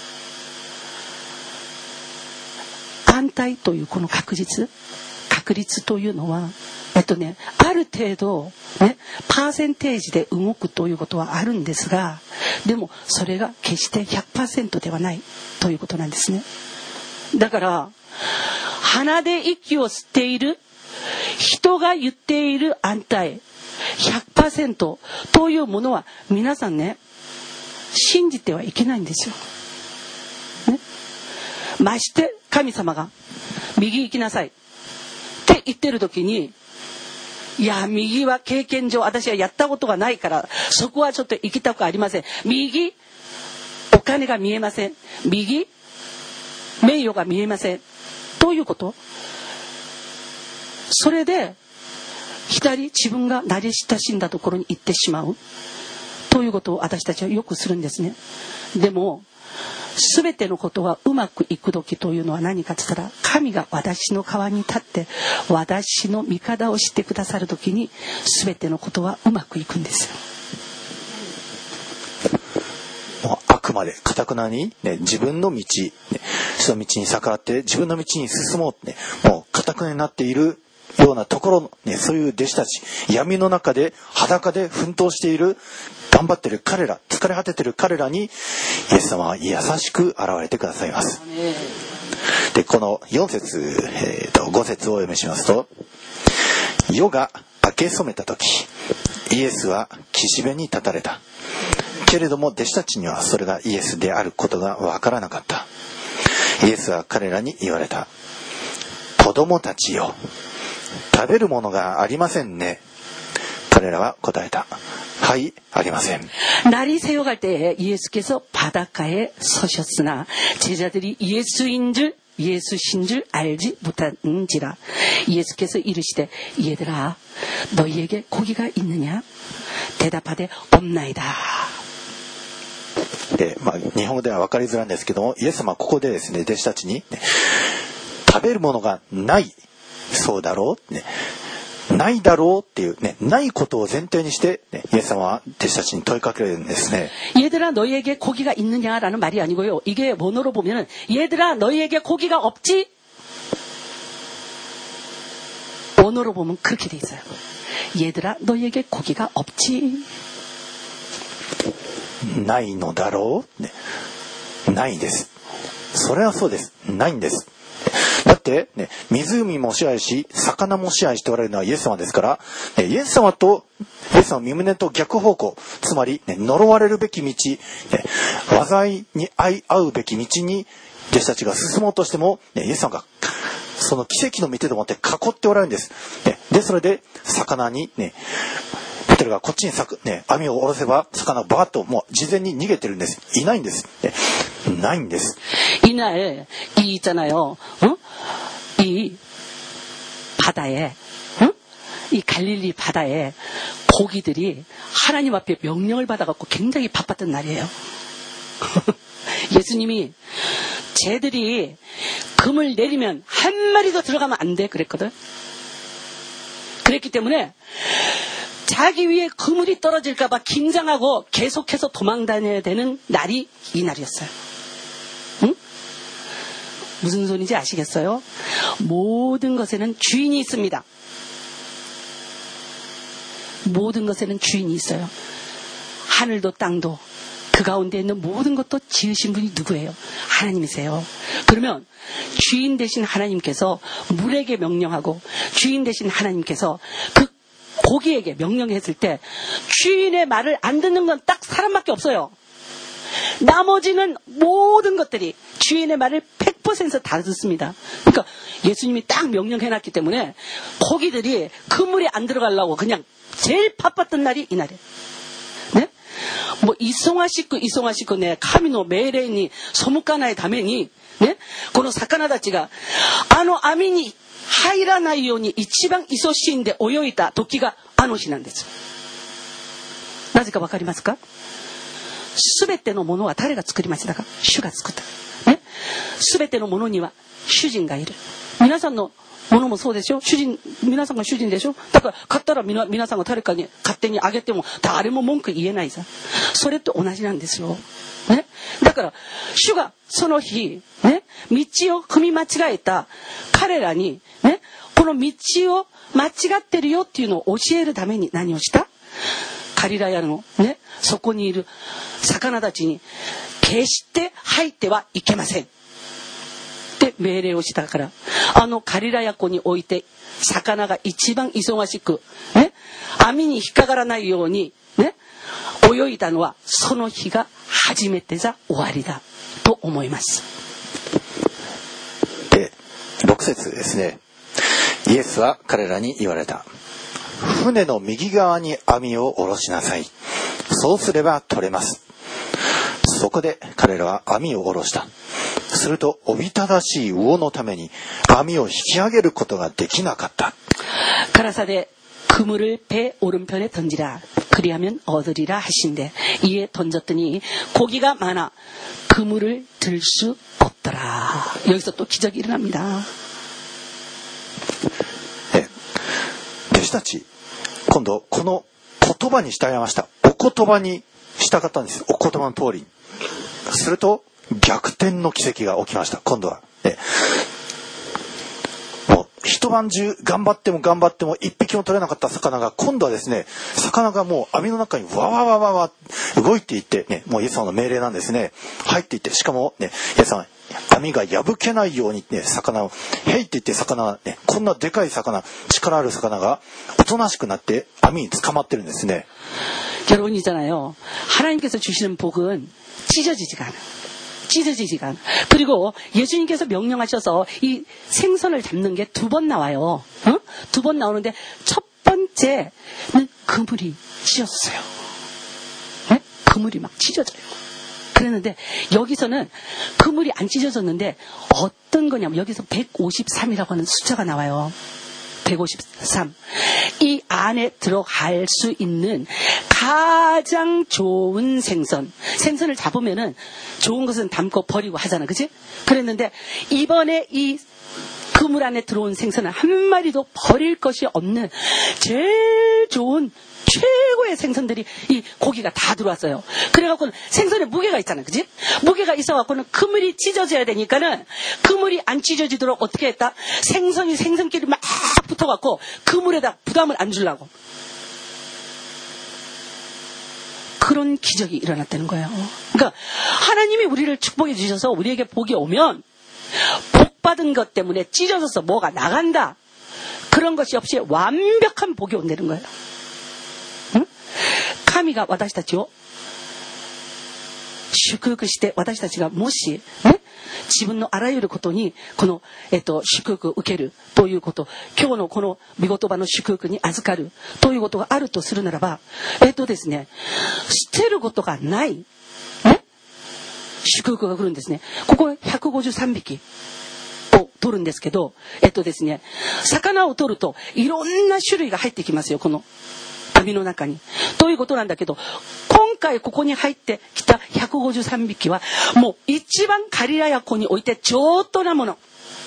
安泰というこの確率というのはある程度ねパーセンテージで動くということはあるんですが、でもそれが決して 100% ではないということなんですね。だから鼻で息を吸っている人が言っている安泰 100% というものは皆さんね信じてはいけないんですよ、ね、まして神様が右行きなさいって言ってる時に、いや右は経験上私はやったことがないからそこはちょっと行きたくありません。右お金が見えません。右名誉が見えませんということ。それで左自分が慣れ親しんだところに行ってしまうということを私たちはよくするんですね。でも全てのことはうまくいく時というのは何かと言ったら、神が私の側に立って私の味方をしてくださる時に全てのことはうまくいくんですよ。もうあくまで堅くなに、ね、自分の道、ね、その道に逆らって自分の道に進もうって、ね、もう堅くなになっているようなところの、ね、そういう弟子たち、闇の中で裸で奮闘している、頑張ってる彼ら、疲れ果ててる彼らにイエス様は優しく現れてくださいます。でこの4節、5節をお読みしますと、夜が明け染めた時、イエスは岸辺に立たれた。けれども弟子たちにはそれがイエスであることがわからなかった。イエスは彼らに言われた。子供たちよ、食べるものがありませんね。彼らは答えた。はい、ありません。 날이 새어갈 때에 예수께서 바닷가에 서셨으나 제자들이 예수인 줄 예수신 줄 알지 못한지라. 예수께서 이르시되 얘들아 너희에게 고기가 있느냐? 대답하되 없나이다. で日本語では分かりづらいんですけども、イエス様はここでですね、弟子たちに、ね、食べるものがないそうだろう、ね、ないだろうっていうね、ないことを前提にして、ね、イエス様は弟子たちに問いかけるんですね。 얘들아 너희에게 고기가 있느냐라는 말이 아니고요. 이게 원어로 보면은 얘들아 너희에게 고기가 없지? 원어로 보면 그렇게 돼 있어요. 얘들아 너희에게 고기가 없지? ないのだろう、ね、ないです。それはそうです。ないんです。だって、ね、湖も支配し魚も支配しておられるのはイエス様ですから、イエス様の身胸と逆方向、つまり、ね、呪われるべき道、ね、災いに遭うべき道に弟子たちが進もうとしても、ね、イエス様がその奇跡の御手でもって囲っておられるんです、ね、でそれで魚にね、ペテロがこっちにね、網を下ろせば魚がバーッともう事前に逃げてるんです。いないんです、ね、ないんです。 이날 이 있잖아요. 이 바다에, 이 갈릴리 바다에 고기들이 하나님 앞에 명령을 받아갖고 굉장히 바빴던 날이에요. 예수님이 쟤들이 금을 내리면 한 마리도 들어가면 안 돼 그랬거든. 그랬기 때문에 자기 위에 그물이 떨어질까봐 긴장하고 계속해서 도망다녀야 되는 날이 이 날이었어요. 응? 무슨 소리인지 아시겠어요? 모든 것에는 주인이 있습니다. 모든 것에는 주인이 있어요. 하늘도 땅도 그 가운데 있는 모든 것도 지으신 분이 누구예요? 하나님이세요. 그러면 주인 되신 하나님께서 물에게 명령하고 주인 되신 하나님께서 그 고기에게 명령했을 때 주인의 말을 안 듣는 건 딱 사람밖에 없어요. 나머지는 모든 것들이 주인의 말을 100% 다 듣습니다. 그러니까 예수님이 딱 명령해놨기 때문에 고기들이 그물에 안 들어가려고 그냥 제일 바빴던 날이 이 날이에요. 네? 뭐忙しくね、神の命令に背かないためにね、この魚たちがあの網に入らないように一番勤しんで泳いだ時があの日なんです。なぜかわかりますか？すべてのものは誰が作りましたか？主が作った。ね？すべてのものには主人がいる。皆さんのものもそうでしょ？皆さんが主人でしょ？だから買ったら皆さんが誰かに勝手にあげても誰も文句言えないさ。それと同じなんですよ。ね？だから主がその日、ね、道を踏み間違えた彼らに、ね、この道を間違ってるよっていうのを教えるために何をした？ガリラヤの、ね、そこにいる魚たちに決して入ってはいけませんって命令をしたから、あのガリラヤ湖において魚が一番忙しく、ね、網に引っかからないように、ね、泳いだのはその日が初めてじゃ終わりだと思います。 で6節ですね。イエスは彼らに言われた。船の右側に網を下ろしなさい。そうすれば取れます。そこで彼らは網を下ろした。するとおびただしい魚のために網を引き上げることができなかった。 가라사대 그물을 배 오른편에 던지라. 그리하면 얻으리라 하신대. 이에 던졌더니 고기가 많아 그물을 들 수 없더라. 여기서 또 기적이 일어납니다. 弟子たち今度この言葉に従いました。お言葉に従ったんです。お言葉の通りにすると逆転の奇跡が起きました。今度は、もう一晩中頑張っても頑張っても一匹も取れなかった魚が、今度はですね、魚がもう網の中にわわわわわ動いていって、ね、もうイエス様の命令なんですね。入っていって、しかもね、イエス様網が破けないようにね、魚をへいって言って、魚はね、こんなでかい魚、力ある魚がおとなしくなって網に捕まってるんですね。 결혼이잖아요. 하나님께서 주시는 복은 찢어지지가 않아. 찢어지지가 않아. 그리고 예수님께서 명령하셔서 이 생선을 잡는 게 2번 나와요. 2번 나오는데 첫 번째는 그물이 찢어졌어요. 네? 그물이 막 찢어져요. 그랬는데 여기서는 그물이 안 찢어졌는데 어떤 거냐면 여기서 153이라고 하는 숫자가 나와요. 153. 이 안에 들어갈 수 있는 가장 좋은 생선을 잡으면은 좋은 것은 담고 버리고 하잖아, 그치? 그랬는데 이번에 이 그물 안에 들어온 생선은 한 마리도 버릴 것이 없는 제일 좋은 최고의 생선들이 이 고기가 다 들어왔어요. 그래갖고는 생선에 무게가 있잖아, 그지? 무게가 있어갖고는 그물이 찢어져야 되니까는 그물이 안 찢어지도록 어떻게 했다? 생선이 생선끼리 막 붙어갖고 그물에다 부담을 안 주려고. 그런 기적이 일어났다는 거예요. 그러니까 하나님이 우리를 축복해 주셔서 우리에게 복이 오면 복 받은 것 때문에 찢어져서 뭐가 나간다. 그런 것이 없이 완벽한 복이 온다는 거예요. 神が私たちを祝福して、私たちがもし、ね、自分のあらゆることにこの、祝福を受けるということ、今日のこの御言葉の祝福に預かるということがあるとするならば、ですね、捨てることがない、ね、祝福が来るんですね。ここ153匹を取るんですけど、ですね、魚を取るといろんな種類が入ってきますよ、この網の中に。ということなんだけど、今回ここに入ってきた153匹はもう一番ガリラヤ湖において上等なもの、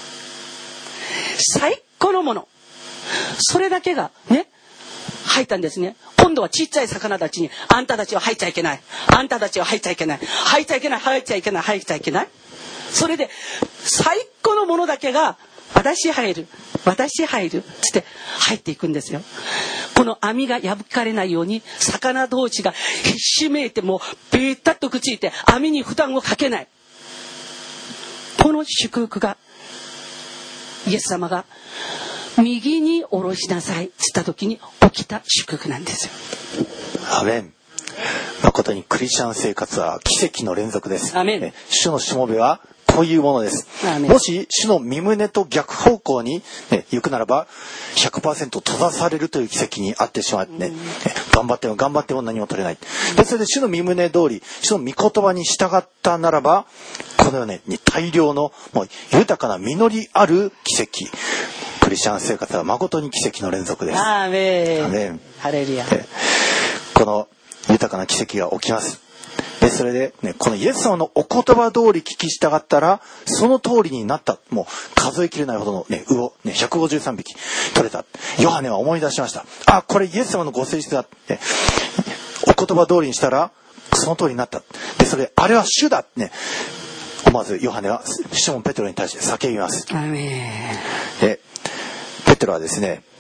最高のもの、それだけがね入ったんですね。今度はちっちゃい魚たちに、あんたたちは入っちゃいけない、あんたたちは入っちゃいけない、入っちゃいけない、入っちゃいけない、入っちゃいけない。それで最高のものだけが私入るつって入っていくんですよ。この網が破かれないように魚同士がひしめいて、もうピタッとくっついて網に負担をかけない、この祝福がイエス様が右に下ろしなさいって言った時に起きた祝福なんですよ。 アメン。誠にクリスチャン生活は奇跡の連続です。 アメン。 主のしもべはこういうものです。もし主の身胸と逆方向に、ね、行くならば 100% 閉ざされるという奇跡にあってしまってね、頑張っても何も取れない。でそれで主の身胸通り、主の御言葉に従ったならば、このように大量のもう豊かな実りある奇跡。クリスチャン生活は誠に奇跡の連続です。 アーメン。 アーメン。 ハレルヤ。 この豊かな奇跡が起きます。でそれで、ね、このイエス様のお言葉通り聞き従ったらその通りになった。もう数えきれないほどの、ね、魚、ね、153匹取れた。ヨハネは思い出しました。あ、これイエス様のご性質だって、お言葉通りにしたらその通りになった。でそれあれは主だってね、思わずヨハネはシモンペテロに対して叫びます。でペテロはですね、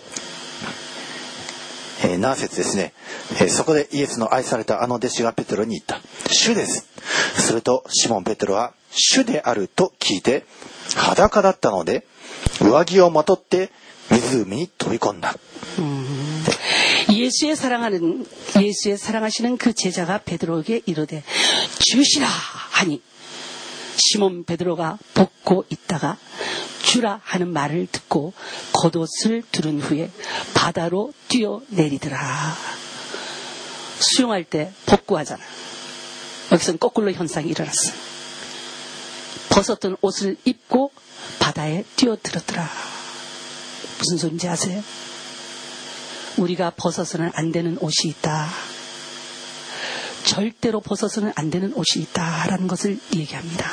何節ですね、そこでイエスの愛されたあの弟子がペテロに言った。主です。するとシモンペテロは主であると聞いて裸だったので上着をまとって湖に飛び込んだ。 예수의 사랑하시는 그 제자가 베드로에게 이르되 주시라 하니 시몬 베드로가 벗고 있다가 주라 하는 말을 듣고 겉옷을 두른 후에 바다로 뛰어내리더라. 수영할 때 벗고 하잖아. 여기서는 거꾸로 현상이 일어났어. 벗었던 옷을 입고 바다에 뛰어들었더라. 무슨 소리인지 아세요? 우리가 벗어서는 안 되는 옷이 있다. 절대로 벗어서는 안 되는 옷이 있다라는 것을 얘기합니다.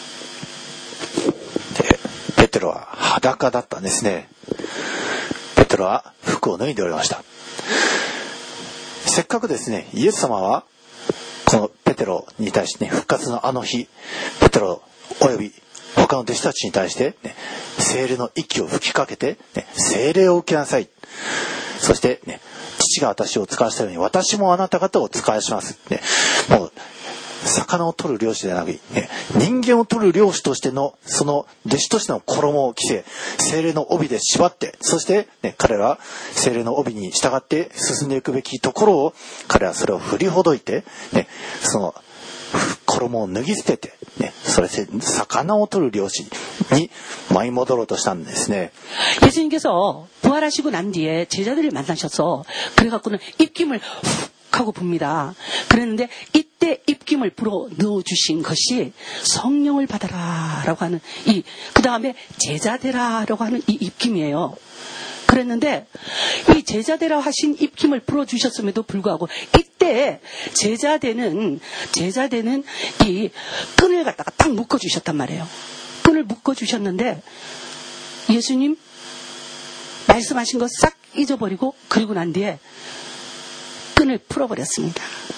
ペテロは裸だったんですね。ペテロは服を脱いでおりました。せっかくですね、イエス様はこのペテロに対して、ね、復活のあの日、ペテロおよび他の弟子たちに対して、ね、聖霊の息を吹きかけて、ね、聖霊を受けなさい。そして、ね、父が私を使わしたように私もあなた方を使わします。ね、もう魚を取る漁師ではなく、ね、人間を取る漁師としてのその弟子としての衣を着せ、聖霊の帯で縛って、そして、ね、彼らは聖霊の帯に従って進んでいくべきところを、彼はそれを振りほどいて、ね、その衣を脱ぎ捨てて、ね、それで魚を取る漁師に舞い戻ろうとしたんですね。 예수님께서 부활하시고 난 뒤에 제자들을 만나셔서 그래갖고는 입김을 훅 하고 붑니다. 그랬는데 이때 입김을 불어 넣어주신 것이 성령을 받아라라고 하는 그 다음에 제자되라라고 하는 이 입김이에요. 그랬는데 이 제자되라 하신 입김을 불어주셨음에도 불구하고 이때 제자되는 이 끈을 갖다가 딱 묶어주셨단 말이에요. 끈을 묶어주셨는데 예수님 말씀하신 거 싹 잊어버리고 그리고 난 뒤에 끈을 풀어버렸습니다.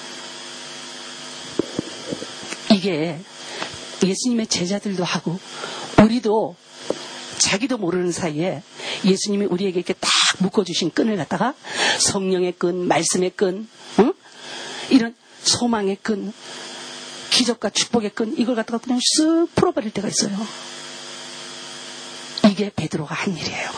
이게 예수님의 제자들도 하고 우리도 자기도 모르는 사이에 예수님이 우리에게 이렇게 딱 묶어주신 끈을 갖다가 성령의 끈, 말씀의 끈, 응? 이런 소망의 끈, 기적과 축복의 끈 이걸 갖다가 그냥 쓱 풀어버릴 때가 있어요. 이게 베드로가 한 일이에요.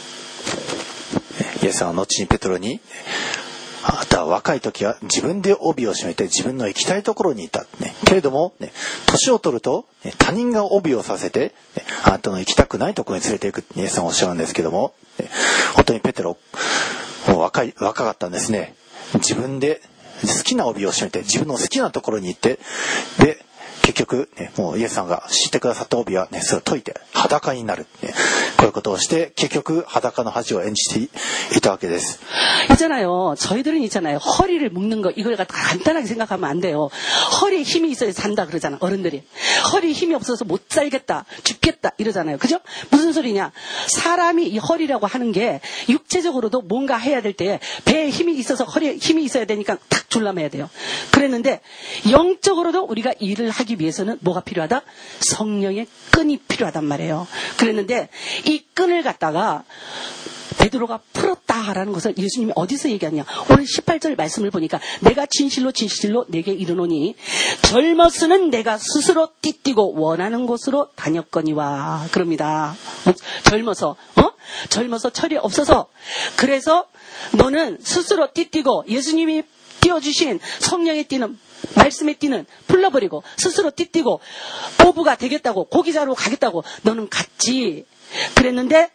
イエス様は後にペトロに、あなたは若い時は自分で帯を締めて自分の行きたいところにいた、ね、けれども、ね、年を取ると、ね、他人が帯をさせて、ね、あなたの行きたくないところに連れて行くってイエス様はおっしゃるんですけども、ね、本当にペテロもう若かったんですね。自分で好きな帯を締めて自分の好きなところに行って、で結局、ね、もうイエス様が知ってくださった帯は、ね、それを解いて裸になる、ね、こういうことをして結局裸の恥を演じていたわけです。 있잖아요. 저희들은 있잖아요. 허리를 묶는 거 이걸 갖다 간단하게 생각하면 안 돼요. 허리에 힘이 있어야 산다 그러잖아. 어른들이. 허리에 힘이 없어서 못 살겠다. 죽겠다 이러잖아요. 그죠? 무슨 소리냐? 사람이 이 허리라고 하는 게 육체적으로도 뭔가 해야 될 때 배에 힘이 있어서 허리에 힘이 있어야 되니까 탁 졸라매야 돼요. 그랬는데 영적으로도 우리가 일을 하기 위해서는 뭐가 필요하다? 성령의 끈이 필요하단 말이에요. 그랬는데 이 끈을 갖다가 베드로가 풀었다라는 것을 예수님이 어디서 얘기하냐? 오늘 18절 말씀을 보니까 내가 진실로 내게 이르노니 젊었으는 내가 스스로 띠띠고 원하는 곳으로 다녔거니와 그럽니다. 젊어서 철이 없어서 그래서 너는 스스로 띠띠고 예수님이 띄워주신 성령에 띄는 말씀에 띄는 풀러버리고 스스로 띠띠고 어부가 되겠다고 고기자로 가겠다고 너는 갔지. 그랬는데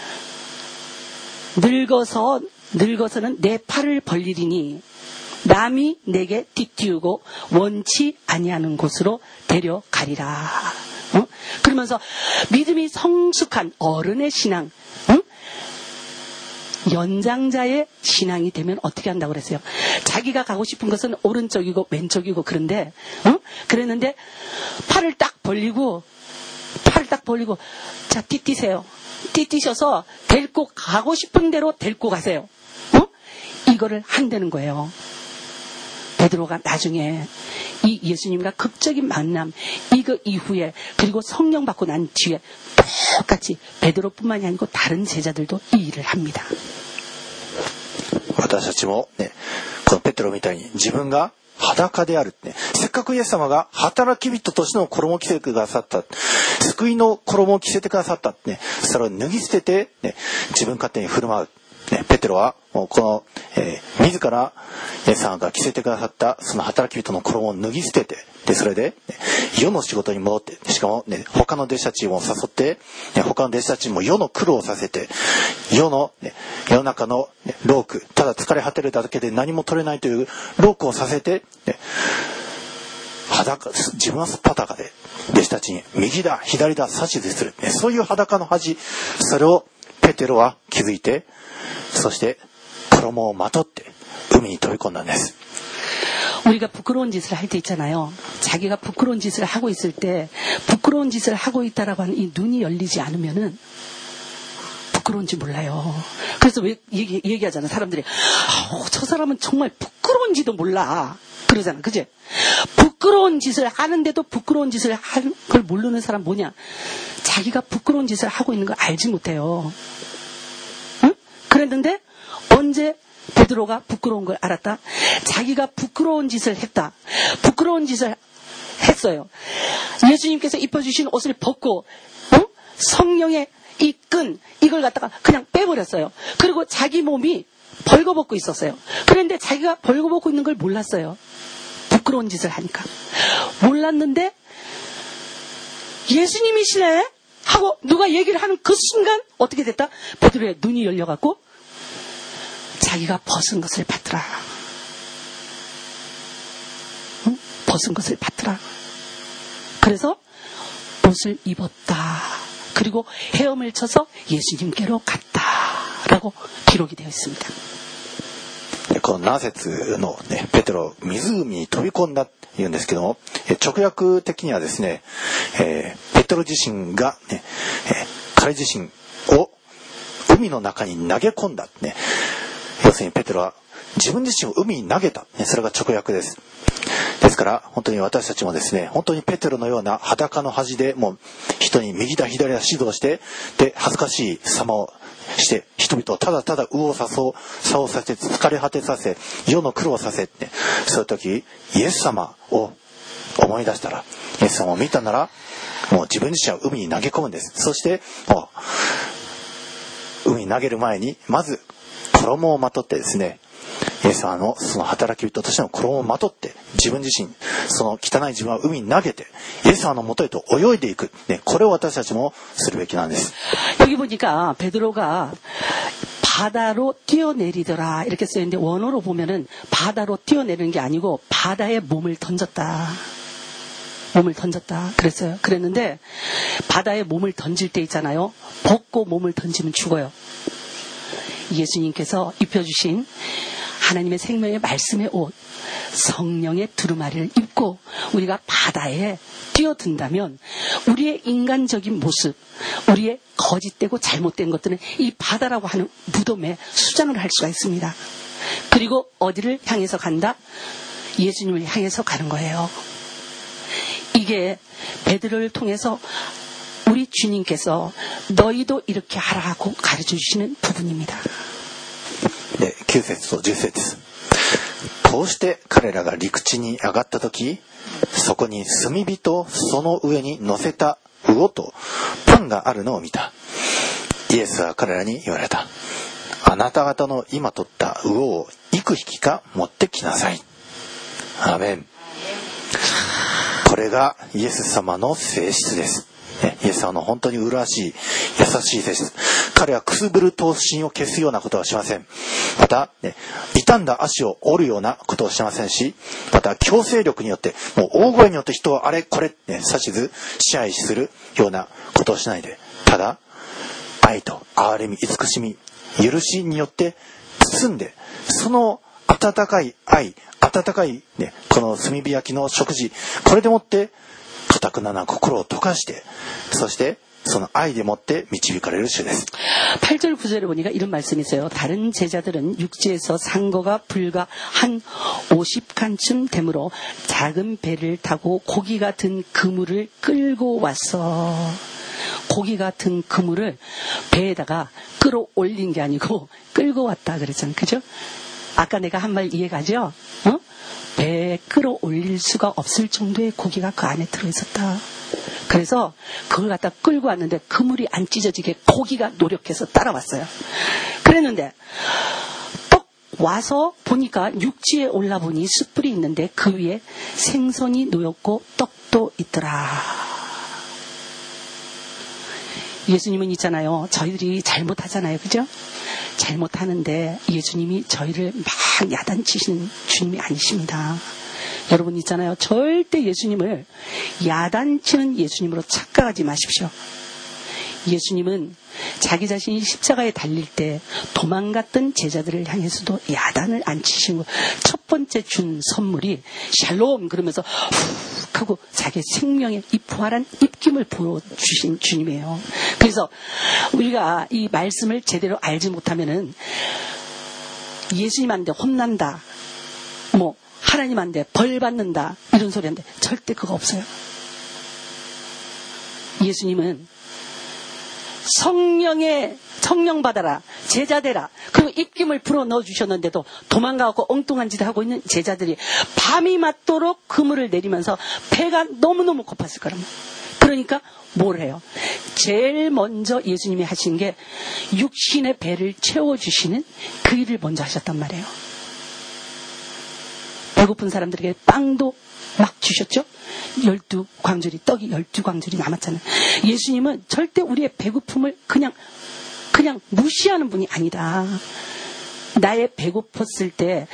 늙어서는 내 팔을 벌리리니 남이 내게 띠띠우고 원치 아니하는 곳으로 데려가리라. 그러면서 믿음이 성숙한 어른의 신앙, 연장자의 신앙이 되면 어떻게 한다고 그랬어요? 자기가 가고 싶은 것은 오른쪽이고 왼쪽이고 그런데 그랬는데 팔을 딱 벌리고 자 띠띠세요. 띠띠셔서 데리고 가고 싶은 대로 데리고 가세요. 이거를 한다는 거예요. 베드로가 나중에 이 예수님과 극적인 만남 이거 이후에 그리고 성령 받고 난 뒤에 똑같이 베드로뿐만이 아니고 다른 제자들도 이 일을 합니다. 私たちもね、このペテロみたいに自分が裸である、ね、せっかくイエス様が働き人としての衣を着せてくださった、救いの衣を着せてくださった、ね、それを脱ぎ捨てて、ね、自分勝手に振る舞う、ね、ペテロはもうこの、自らイエス様が着せてくださったその働き人の衣を脱ぎ捨てて、でそれで、ね、世の仕事に戻って、しかも、ね、他の弟子たちも誘って、ね、他の弟子たちにも世の苦労をさせて、世の中の、ね、労苦、ただ疲れ果てるだけで何も取れないという労苦をさせて、ね、自分は裸で弟子たちに右だ左だ指図する、ね、そういう裸の恥、それをペテロは気づいて、そして衣をまとって海に飛び込んだんです。 우리가 부끄러운 짓을 할 때 있잖아요. 자기가 부끄러운 짓을 하고 있을 때 부끄러운 짓을 하고 있다라고 하는 이 눈이 열리지 않으면은 부끄러운지 몰라요. 그래서 왜 얘기하잖아. 사람들이 저 사람은 정말 부끄러운지도 몰라. 그러잖아. 그지? 부끄러운 짓을 하는데도 부끄러운 짓을 하는 걸 모르는 사람 뭐냐? 자기가 부끄러운 짓을 하고 있는 걸 알지 못해요. 응? 그랬는데 언제 베드로가 부끄러운 걸 알았다? 자기가 부끄러운 짓을 했다. 부끄러운 짓을 했어요. 예수님께서 입혀주신 옷을 벗고 성령의 이 끈, 이걸 갖다가 그냥 빼버렸어요. 그리고 자기 몸이 벌거벗고 있었어요. 그런데 자기가 벌거벗고 있는 걸 몰랐어요. 부끄러운 짓을 하니까. 몰랐는데 예수님이시네? 하고 누가 얘기를 하는 그 순간 어떻게 됐다? 베드로의 눈이 열려갖고 자기가 벗은 것을 받더라. 응? 벗은 것을 받더라. 그래서 옷을 입었다. 그리고 헤엄을 쳐서 예수님께로 갔다라고 기록이 되어 있습니다. この7節の、ね、ペテロ湖に飛び込んだというんですけども、直訳的にはですね、ペテロ自身が、ね、彼自身を海の中に投げ込んだ、ね、要するにペテロは自分自身を海に投げた、ね、それが直訳です。ですから本当に私たちもですね、本当にペテロのような裸の恥でもう人に右だ左だ指導して、で恥ずかしい様をして人々をただただ右往左往させ疲れ果てさせ世の苦労させって、そういう時イエス様を思い出したら、イエス様を見たならもう自分自身は海に投げ込むんです。そしてもう海に投げる前にまず衣をまとってですね、イエス様のその働き人としての衣をまとって自分自身その汚い自分は海に投げてイエス様の元へと泳いでいく、ね、これを私たちもするべきなんです。 여기 보니까 베드로가 바다로 뛰어내리더라 이렇게 써있는데 원어로 보면은 바다로 뛰어내리는 게 아니고 바다에 몸을 던졌다. 몸을 던졌다 그랬어요. 그랬는데 바다에 몸을 던질 때 있잖아요. 벗고 몸을 던지면 죽어요. 예수님께서 입혀주신 하나님의 생명의 말씀의 옷, 성령의 두루마리를 입고 우리가 바다에 뛰어든다면 우리의 인간적인 모습, 우리의 거짓되고 잘못된 것들은 이 바다라고 하는 무덤에 수장을 할 수가 있습니다. 그리고 어디를 향해서 간다? 예수님을 향해서 가는 거예요. 이게 베드로를 통해서 우리 주님께서 너희도 이렇게 하라고 가르쳐 주시는 부분입니다. 네, 9節と10節。こうして彼らが陸地に上がった時、そこに炭火とその上に乗せた魚とパンがあるのを見た。イエスは彼らに言われた。あなた方の今取った魚を幾匹か持ってきなさい。アーメン。これがイエス様の性質です。イエス様の本当に麗しい優しい性質。彼はくすぶる刀身を消すようなことはしません。また、傷んだ足を折るようなことをしませんし、また強制力によってもう大声によって人をあれこれ指図支配するようなことをしないで、ただ愛と憐れみ慈しみ許しによって包んで、その温かい愛温かい、この炭火焼きの食事、これでもって固くな心を溶かして、そしてその愛でもって導かれる主です。 8절 9절에 보니까 이런 말씀이 있어요. 다른 제자들은 육지에서 상거가 불과 한 50칸쯤 되므로 작은 배를 타고 고기가 든 그물을 끌고 왔어. 고기가 든 그물을 배에다가 끌어올린 게 아니고 끌고 왔다 그랬잖아요. 그죠? 아까 내가 한 말 이해가죠? 배에 끌어올릴 수가 없을 정도의 고기가 그 안에 들어있었다. 그래서 그걸 갖다 끌고 왔는데 그물이 안 찢어지게 고기가 노력해서 따라왔어요. 그랬는데 떡 와서 보니까 육지에 올라보니 숯불이 있는데 그 위에 생선이 놓였고 떡도 있더라. 예수님은 있잖아요. 저희들이 잘못하잖아요. 그죠? 잘못하는데 예수님이 저희를 막 야단치시는 주님이 아니십니다. 여러분 있잖아요. 절대 예수님을 야단치는 예수님으로 착각하지 마십시오. 예수님은 자기 자신이 십자가에 달릴 때 도망갔던 제자들을 향해서도 야단을 안 치신 거. 첫 번째 준 선물이 샬롬 그러면서 훅 하고 자기 생명의 이 부활한 입김을 보여주신 주님이에요. 그래서 우리가 이 말씀을 제대로 알지 못하면은 예수님한테 혼난다, 뭐 하나님한테 벌 받는다 이런 이런 소리 하는데 절대 그거 없어요. 예수님은 성령 받아라, 제자 되라, 그리고 입김을 불어 넣어주셨는데도 도망가고 엉뚱한 짓을 하고 있는 제자들이 밤이 맞도록 그물을 내리면서 배가 너무너무 고팠을 거랍니다. 그러니까 뭘 해요? 제일 먼저 예수님이 하신 게 육신의 배를 채워주시는 그 일을 먼저 하셨단 말이에요. 배고픈 사람들에게 빵도 막 주셨죠? 12광줄이, 떡이 12광줄이 남았잖아요. 예수님은 절대 우리의 배고픔을 그냥 무시하는 분이 아니다. 나의 배고팠을 때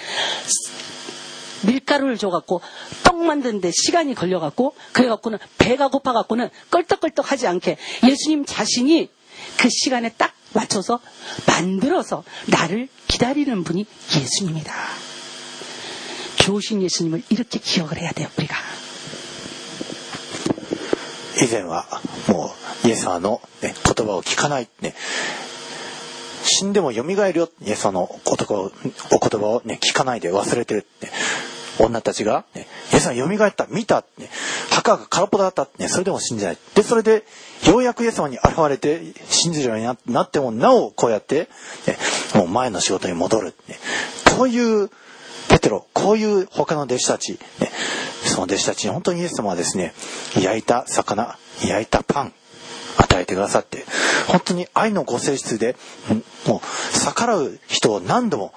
밀가루를 줘갖고 떡 만드는데 시간이 걸려갖고 그래갖고는 배가 고파갖고는 껄떡껄떡 하지 않게 예수님 자신이 그 시간에 딱 맞춰서 만들어서 나를 기다리는 분이 예수님이다. 좋으신 예수님을 이렇게 기억을 해야 돼요, 우리가. 以前はもうイエス様の、ね、言葉を聞かない、ね、死んでも蘇るよ、イエス様のお言葉を、ね、聞かないで忘れてるって、女たちが、ね、イエス様蘇った、見た、ね、墓が空っぽだった、ね、それでも信じない。でそれでようやくイエス様に現れて信じるようになってもなおこうやって、ね、もう前の仕事に戻る、ね、こういうペテロ、こういう他の弟子たち、ね、その弟子たちに本当にイエス様はですね、焼いた魚、焼いたパン与えてくださって、本当に愛のご性質でもう逆らう人を何度も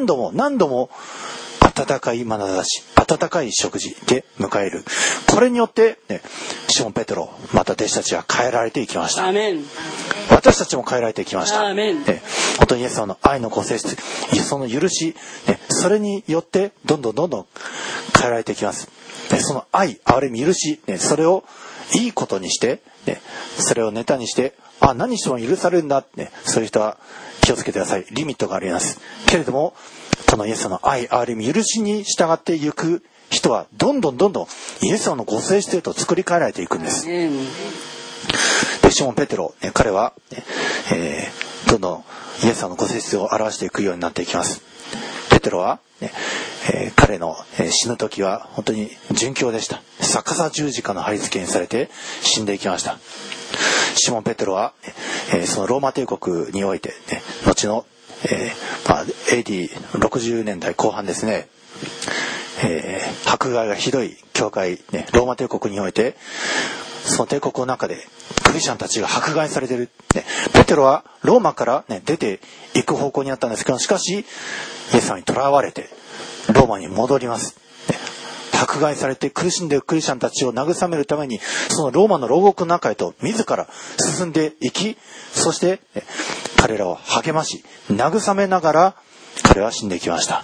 温かい眼差し、温かい食事で迎える。これによって、ね、シモン・ペテロ、また弟子たちが変えられていきました。 アメン。 私たちも変えられていきました。 アメン。 ね、本当にイエス様の愛のご性質、その許し、ね、それによってどんどん変えられていきます。ね、その愛、憐れみ、許し、ね、それをいいことにして、ね、それをネタにして、何しても許されるんだって、ね、そういう人は気をつけてください。リミットがあります。けれども、このイエス様の愛、憐れみ、許しに従っていく人はどんどんイエス様のご性質へと作り変えられていくんです。でシモン・ペテロ、彼は、どんどんイエス様のご性質を表していくようになっていきます。ペテロは、彼の死ぬ時は本当に殉教でした。逆さ十字架の貼り付けにされて死んでいきました。シモン・ペテロは、そのローマ帝国において、後の、AD60 年代後半ですね、迫害がひどい教会、ローマ帝国においてその帝国の中でクリスチャンたちが迫害されている、ペテロはローマから、出ていく方向にあったんですけど、しかしイエス様に囚われてローマに戻ります。迫害されて苦しんでいるクリスチャンたちを慰めるためにそのローマの牢獄の中へと自ら進んでいき、そして彼らを励まし慰めながら彼は死んでいきました。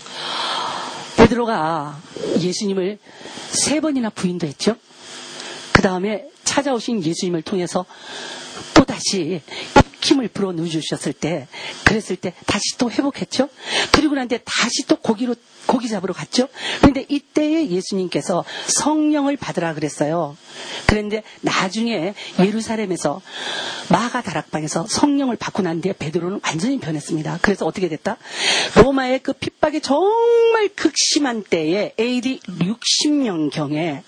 베드로가 예수님을 3번이나 부인도 했죠. 그 다음에 찾아오신 예수님을 통해서 또다시 입김을 불어 넣어주셨을 때, 그랬을 때 다시 또 회복했죠. 그리고 난 뒤에 다시 또 고기 잡으러 갔죠. 그런데 이때에 예수님께서 성령을 받으라 그랬어요. 그런데 나중에 예루살렘에서 마가 다락방에서 성령을 받고 난 뒤에 베드로는 완전히 변했습니다. 그래서 어떻게 됐다? 로마의 그 핍박이 정말 극심한 때에 AD 60년경에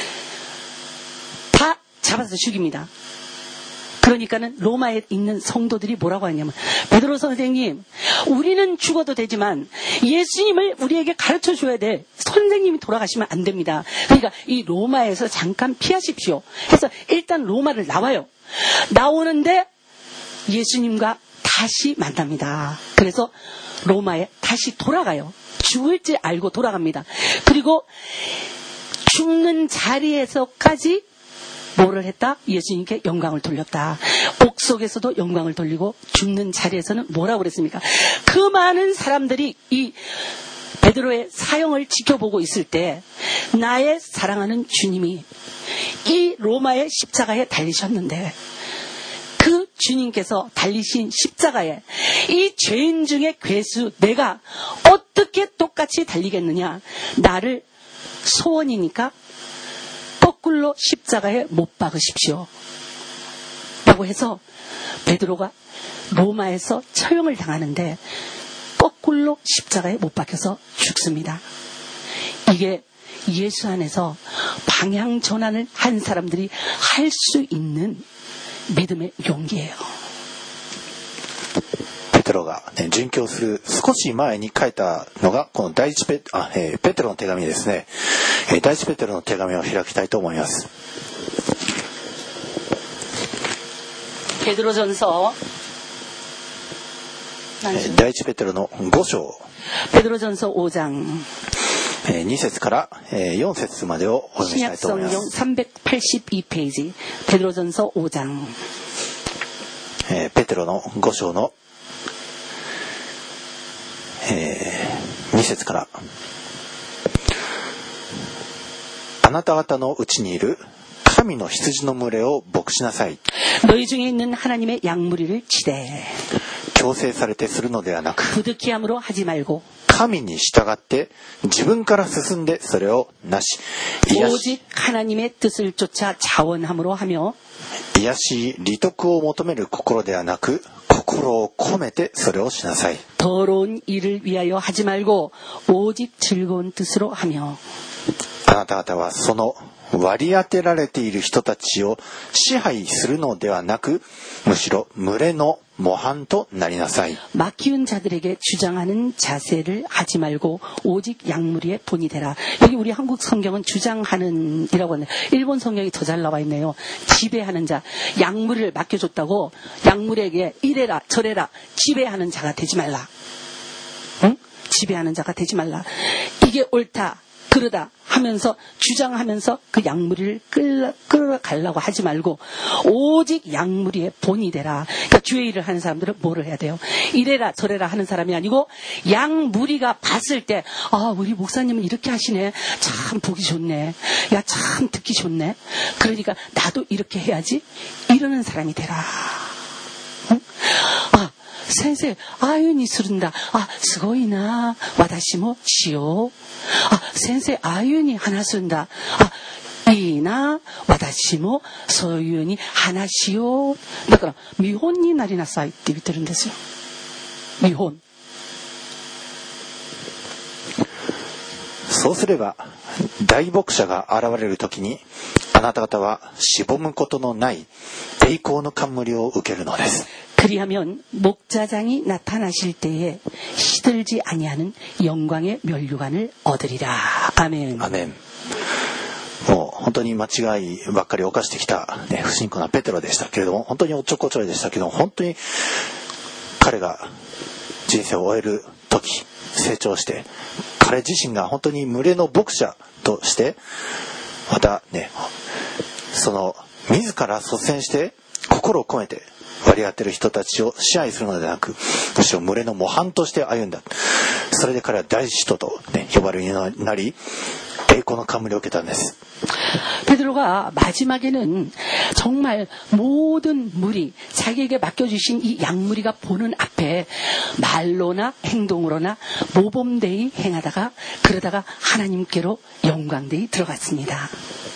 다 잡아서 죽입니다. 그러니까는 로마에 있는 성도들이 뭐라고 하냐면, 베드로 선생님, 우리는 죽어도 되지만 예수님을 우리에게 가르쳐 줘야 돼. 선생님이 돌아가시면 안 됩니다. 그러니까 이 로마에서 잠깐 피하십시오. 해서 일단 로마를 나와요. 나오는데 예수님과 다시 만납니다. 그래서 로마에 다시 돌아가요. 죽을지 알고 돌아갑니다. 그리고 죽는 자리에서까지 뭐를 했다? 예수님께 영광을 돌렸다. 옥속에서도 영광을 돌리고 죽는 자리에서는 뭐라고 그랬습니까? 그 많은 사람들이 이 베드로의 사형을 지켜보고 있을 때 나의 사랑하는 주님이 이 로마의 십자가에 달리셨는데, 그 주님께서 달리신 십자가에 이 죄인 중에 괴수 내가 어떻게 똑같이 달리겠느냐? 나를 소원이니까 거꾸로 십자가에 못 박으십시오. 라고 해서 베드로가 로마에서 처형을 당하는데 거꾸로 십자가에 못 박혀서 죽습니다. 이게 예수 안에서 방향 전환을 한 사람들이 할 수 있는 믿음의 용기예요. ペテロが、ね、殉教する少し前に書いたのがこの第一ペテロの手紙ですね。第一ペテロの手紙を開きたいと思います。 베드로전서 第一ペテロの5章 베드로전서 5장 2節から4節までをお読みしたいと思います。 382페이지 베드로전서 5장 ペテロの5章の2節から、あなた方のうちにいる神の羊の群れを牧しなさい。 너희 중에 있는 하나님의 양무리를 치되 強制されてするのではなく 부득이함으로 하지 말고 神に従って自分から進んでそれをなし 오직 하나님의 뜻을 쫓아 자원함으로 하며 癒し利得を求める心ではなく心を込めてそれをしなさい。 더러운 일을 위하여 하지 말고 오직 즐거운 뜻으로 하며 あなた方はその割り当てられている人たちを支配するのではなくむしろ群れの模範となりなさい。 맡기운 자들에게 주장하는 자세를 하지 말고 오직 양무리의 본이 되라. 여기 우리 한국 성경은 주장하는 이라고 하네요. 일본 성경이 더 잘 나와 있네요. 지배하는 자. 양무리를 맡겨줬다고 양무리에게 이래라 저래라 지배하는 자가 되지 말라. 응? 지배하는 자가 되지 말라. 이게 옳다 그러다 하면서 주장하면서 그 양무리를 끌어가려고 하지 말고 오직 양무리의 본이 되라. 그러니까 주의 일을 하는 사람들은 뭐를 해야 돼요? 이래라 저래라 하는 사람이 아니고 양무리가 봤을 때 아 우리 목사님은 이렇게 하시네. 참 보기 좋네. 야 참 듣기 좋네. 그러니까 나도 이렇게 해야지. 이러는 사람이 되라. 응? 아先生、ああいう風にするんだ。あ、すごいな。私もしよう。あ、先生、ああいう風に話すんだ。あ、いいな。私もそういう風に話しよう。だから、見本になりなさいって言ってるんですよ。見本。 そうすれば、大牧者が現れるときに、あなた方はしぼむことのない栄光の冠を受けるのです。 그리하면 목자장이 나타나실 때에 시들지 아니하는 영광의 면류관을 얻으리라. 아멘. アメン。もう本当に間違いばっかり犯してきた、ね、不信仰なペテロでしたけれども、本当におっちょこちょいでしたけども、本当に彼が人生を終える時成長して、彼自身が本当に群れの牧者としてまたね、その自ら率先して心を込めて割り当てる人たちを支配するのではなく、むしろ群れの模範として歩んだ。それで彼は大使徒と、ね、呼ばれるようになり、栄光の冠を受けたんです。 베드로가 마지막에는 정말 모든 무리, 자기에게 맡겨주신 이 양무리가 보는 앞에 말로나 행동으로나 모범되이 행하다가 그러다가 하나님께로 영광되이 들어갔습니다.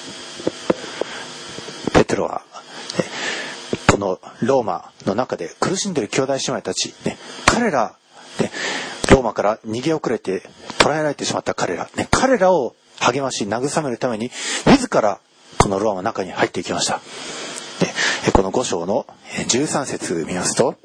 ペテロはこのローマの中で苦しんでいる兄弟姉妹たち、ね、彼ら、ね、ローマから逃げ遅れて捕らえられてしまった彼ら、ね、彼らを励まし慰めるために自らこのローマの中に入っていきました。でこの5章の13節見ますと、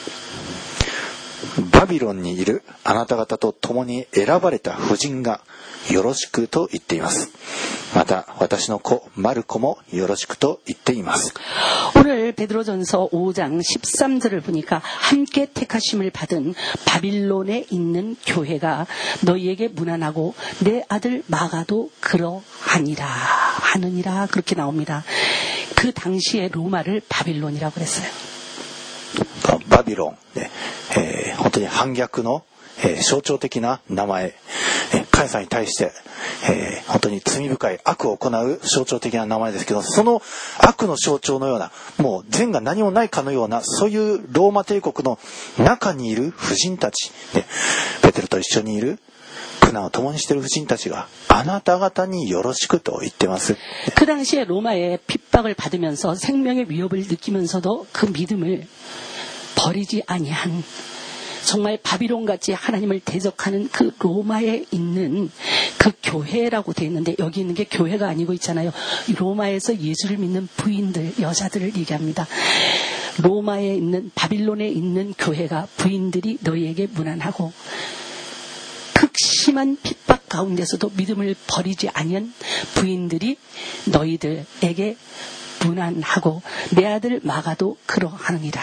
バビロンにいるあなた方と共に選ばれた婦人がよろしくと言っています。また私の子マルコもよろしくと言っています。 오늘 베드로전서 5장 13절을 보니까 함께 택하심을 받은 바빌론에 있는 교회가 너희에게 문안하고 내 아들 마가도 그러하니라 하느니라 그렇게 나옵니다. 그 당시에 로마를 바빌론이라고 그랬어요. バビロン、本当に反逆の象徴的な名前、カエサに対して、本当に罪深い悪を行う象徴的な名前ですけど、その悪の象徴のような、もう善が何もないかのような、そういうローマ帝国の中にいる婦人たち、ペテロと一緒にいる苦難を共にしている婦人たちがあなた方によろしくと言ってます。 그 당시에 로마의 핍박을 받으면서 생명의 위협을 느끼면서도 그 믿음을 버리지 아니한 정말 바빌론같이 하나님을 대적하는 그 로마에 있는 그 교회라고 되어 있는데, 여기 있는 게 교회가 아니고 있잖아요. 로마에서 예수를 믿는 부인들, 여자들을 얘기합니다. 로마에 있는, 바빌론에 있는 교회가, 부인들이 너희에게 문안하고, 극심한 핍박 가운데서도 믿음을 버리지 아니한 부인들이 너희들에게 문안하고, 내 아들 마가도 그러하느니라.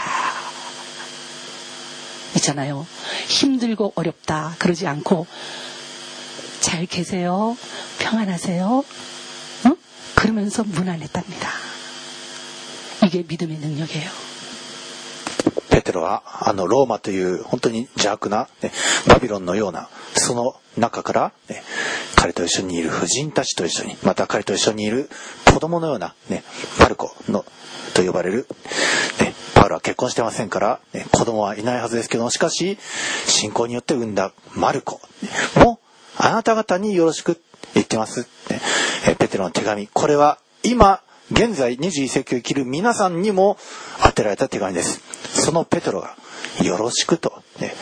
있잖아요. 힘들고 어렵다 그러지 않고, 잘 계세요, 평안하세요, 그러면서 문안했답니다. 이게 믿음의 능력이에요. ペテロはローマという本当に邪悪な、バビロンのようなその中から、彼と一緒にいる婦人たちと一緒に、また彼と一緒にいる子供のような、マルコのと呼ばれる、パウロは結婚してませんから、子供はいないはずですけども、しかし信仰によって産んだマルコもあなた方によろしく言ってます、ペテロの手紙、これは今現在21世紀を生きる皆さんにも当てられた手紙です。そのペテロがよろしくと、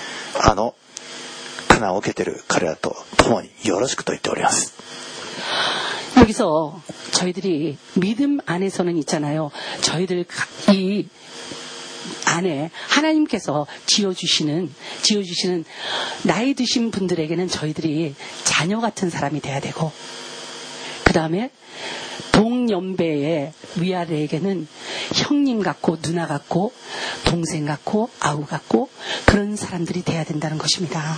苦難を受けている彼らと共によろしくと言っております。 여기서 저희들이 믿음 안에서는 있잖아요. 저희들 이 안에 하나님께서 지어주시는 나이 드신 분들에게는 저희들이 자녀 같은 사람이 돼야 되고, 그 다음에 동년배의 위아래에게는 형님 같고 누나 같고 동생 같고 아우 같고 그런 사람들이 돼야 된다는 것입니다.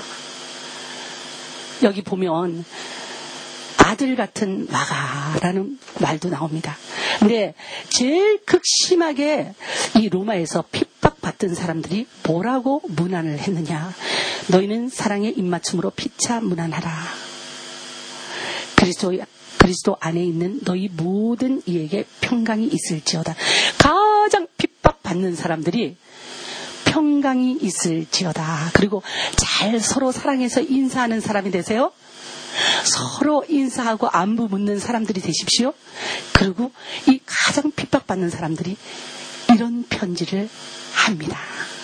여기 보면 아들 같은 마가라는 말도 나옵니다. 근데 제일 극심하게 이 로마에서 핍박받던 사람들이 뭐라고 문안을 했느냐. 너희는 사랑의 입맞춤으로 피차 문안하라. 그리스도 안에 있는 너희 모든 이에게 평강이 있을지어다. 가장 핍박받는 사람들이 평강이 있을지어다. 그리고 잘 서로 사랑해서 인사하는 사람이 되세요. 서로 인사하고 안부 묻는 사람들이 되십시오. 그리고 이 가장 핍박받는 사람들이 이런 편지를 합니다.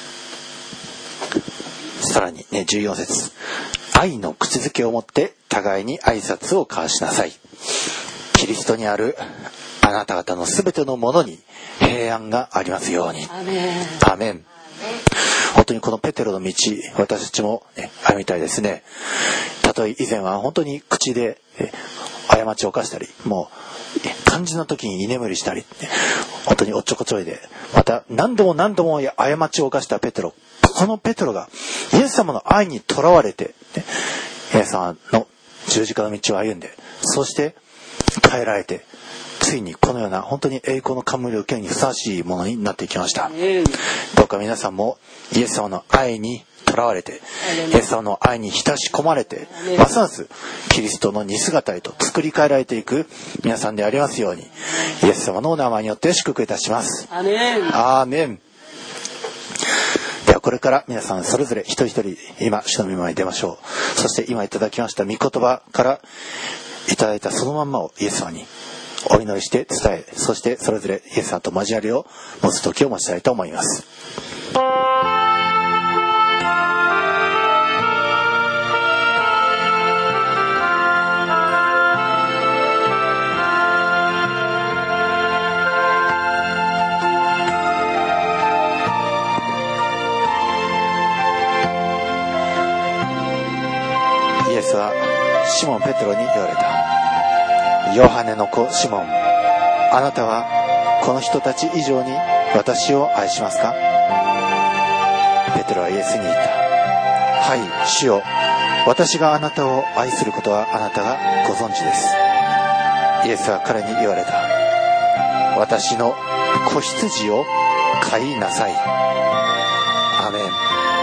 さらにね、14節、愛の口づけをもって互いに挨拶を交わしなさい。キリストにあるあなた方のすべてのものに平安がありますように。アーメン。本当にこのペテロの道、私たちも、歩みたいですね。たとえ以前は本当に口で過ちを犯したり、もう肝心の時に居眠りしたり、本当におっちょこちょいで、また何度も過ちを犯したペテロ、このペテロがイエス様の愛にとらわれて、イエス様の十字架の道を歩んで、そして変えられて、ついにこのような本当に栄光の冠を受けるにふさわしいものになっていきました。どうか皆さんもイエス様の愛にとらわれて、イエス様の愛に浸し込まれて、ますますキリストの似姿へと作り変えられていく皆さんでありますように、イエス様のお名前によって祝福いたします。アーメン。ではこれから皆さんそれぞれ一人一人今主の御前に出ましょう。そして今いただきました御言葉からいただいたそのまんまをイエス様にお祈りして伝え、そしてそれぞれイエス様と交わりを持つ時を持ちたいと思います。イエスはシモン・ペテロに言われた。ヨハネの子シモン、あなたはこの人たち以上に私を愛しますか？ペテロはイエスに言った。はい、主よ、私があなたを愛することはあなたがご存知です。イエスは彼に言われた。私の子羊を飼いなさい。アーメン。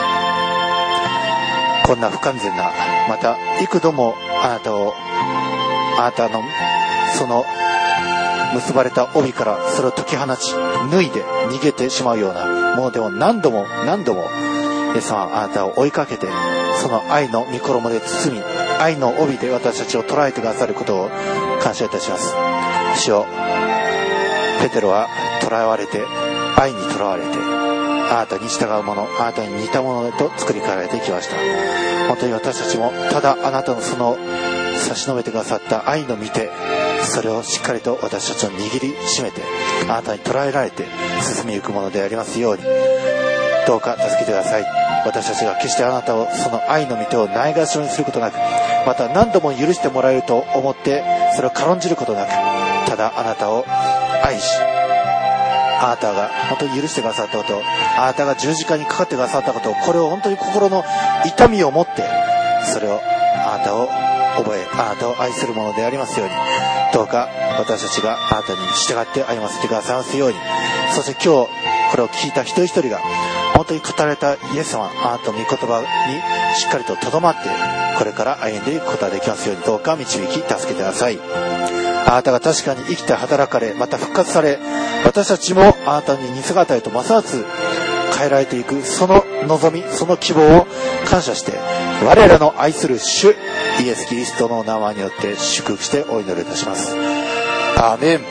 こんな不完全な、また幾度もあなたのその結ばれた帯からそれを解き放ち脱いで逃げてしまうようなものでも何度もイエス様はあなたを追いかけて、その愛の御衣で包み、愛の帯で私たちを捉えてくださることを感謝いたします。主よ、ペテロは囚われて愛に囚われて、 あなたに従うもの、あなたに似たものへと作り変えられてきました。本当に私たちもただあなたのその差し伸べてくださった愛の御手、それをしっかりと私たちを握りしめて、あなたに捉えられて進みゆくものでありますように、どうか助けてください。私たちが決してあなたをその愛の御手をないがしろにすることなく、また何度も許してもらえると思ってそれを軽んじることなく、ただあなたを愛し、あなたが本当に許してくださったこと、あなたが十字架にかかってくださったこと、これを本当に心の痛みを持って、それをあなたを覚え、あなたを愛するものでありますように、どうか私たちがあなたに従って歩ませてくださいますように。そして今日これを聞いた一人一人が本当に語られたイエス様、あなたの御言葉にしっかりととどまって、これから歩んでいくことができますように、どうか導き助けてください。あなたが確かに生きて働かれ、また復活され、私たちもあなたに似姿へとますます変えられていく、その望み、その希望を感謝して、我らの愛する主イエス・キリストの名前によって祝福してお祈りいたします。アーメン。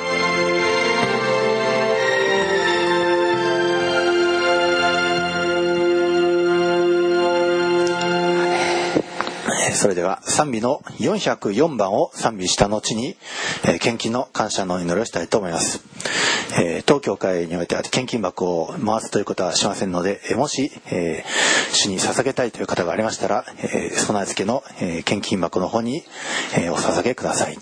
それでは賛美の404番を賛美した後に、献金の感謝の祈りをしたいと思います。当教会においては献金箱を回すということはしませんので、もし、主に捧げたいという方がありましたら、備え付けの、献金箱の方に、お捧げください。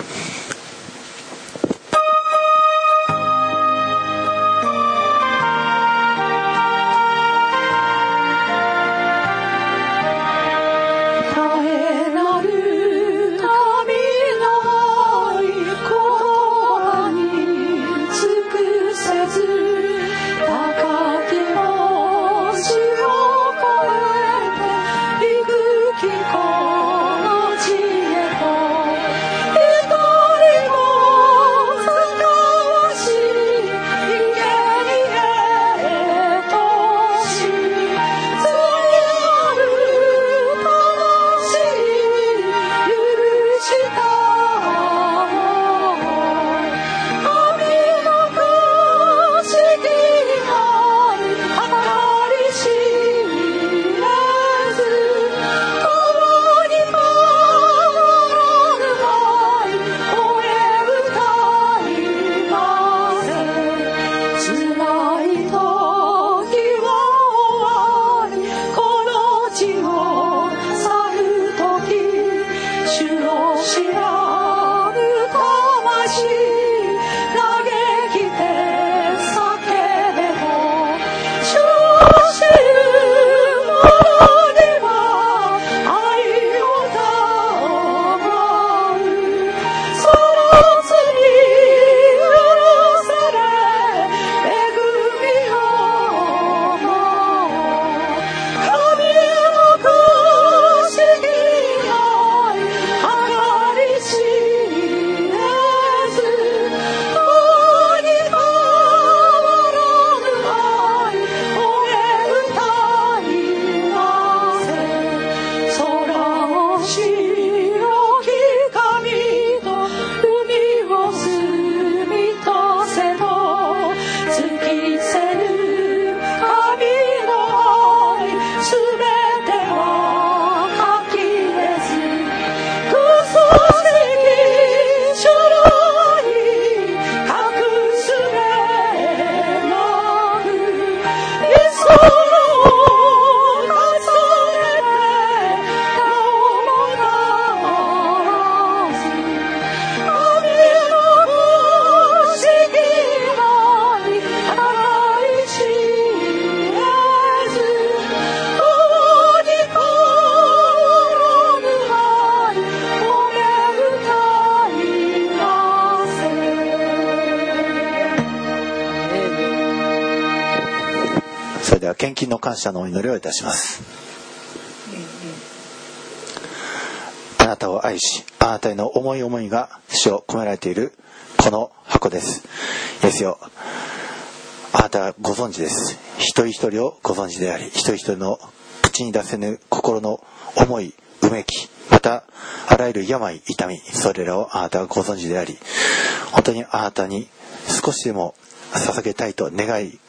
献金の感謝のお祈りをいたします。あなたを愛し、あなたへの思い思いが主を込められているこの箱です。イエスよ、あなたはご存知です。一人一人をご存知であり、一人一人の口に出せぬ心の思い、うめき、またあらゆる病、痛み、それらをあなたはご存知であり、本当にあなたに少しでも捧げたいと願い、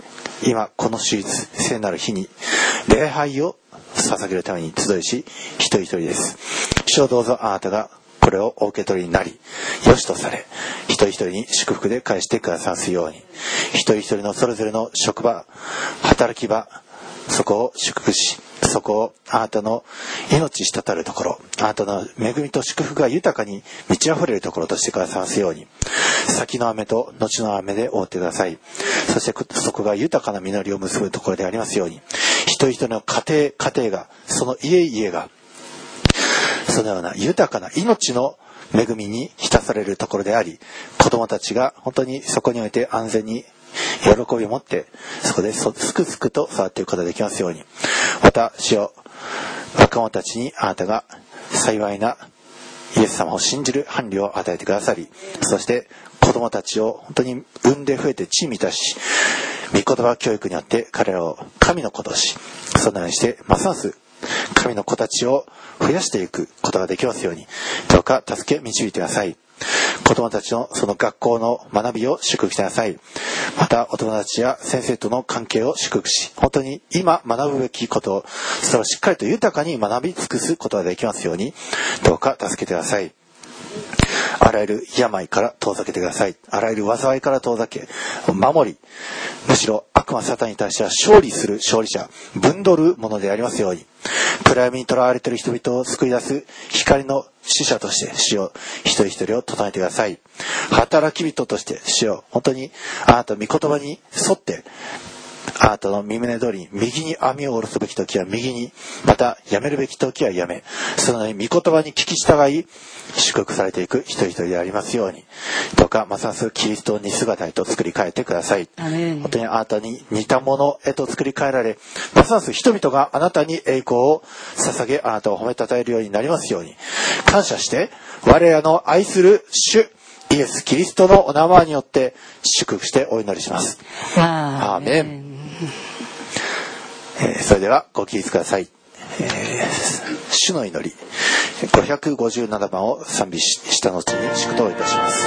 今この手術聖なる日に礼拝を捧げるために集いし、一人一人です。主よ、どうぞあなたがこれをお受け取りになり、良しとされ、一人一人に祝福で返してくださるように、一人一人のそれぞれの職場、働き場、そこを祝福し、そこをあなたの命滴るところ、あなたの恵みと祝福が豊かに満ち溢れるところとしてくださるように、先の雨と後の雨で覆ってください。そしてそこが豊かな実りを結ぶところでありますように、一人一人の家庭が、その家がそのような豊かな命の恵みに浸されるところであり、子供たちが本当にそこにおいて安全に喜びを持ってそこですくすくと育っていくことができますように、また主よ、若者たちにあなたが幸いなイエス様を信じる伴侶を与えてくださり、そして子供たちを本当に産んで増えて地満たし、御言葉教育によって彼らを神の子とし、そのようにしてますます神の子たちを増やしていくことができますように、どうか助け導いてください。子供たちのその学校の学びを祝福してください。またお友達や先生との関係を祝福し、本当に今学ぶべきことを、それをしっかりと豊かに学び尽くすことができますように、どうか助けてください。あらゆる病から遠ざけてください。あらゆる災いから遠ざけ、守り、むしろ悪魔サタンに対しては勝利する勝利者、ぶんどるものでありますように、暗闇にとらわれている人々を救い出す光の使者として主よ、一人一人を整えてください。働き人として主よ、本当にあなたの御言葉に沿って、あなたの御胸通りに右に網を下ろすべき時は右に、またやめるべき時はやめ、そのように御言葉に聞き従い祝福されていく一人一人でありますように、どうかますますキリストに姿へと作り変えてください。本当にあなたに似たものへと作り変えられ、ますます人々があなたに栄光を捧げ、あなたを褒めたたえるようになりますように、感謝して我らの愛する主イエス・キリストのお名前によって祝福してお祈りします。アーメン。それではご起立ください。主の祈り557番を賛美した後に祝祷いたします。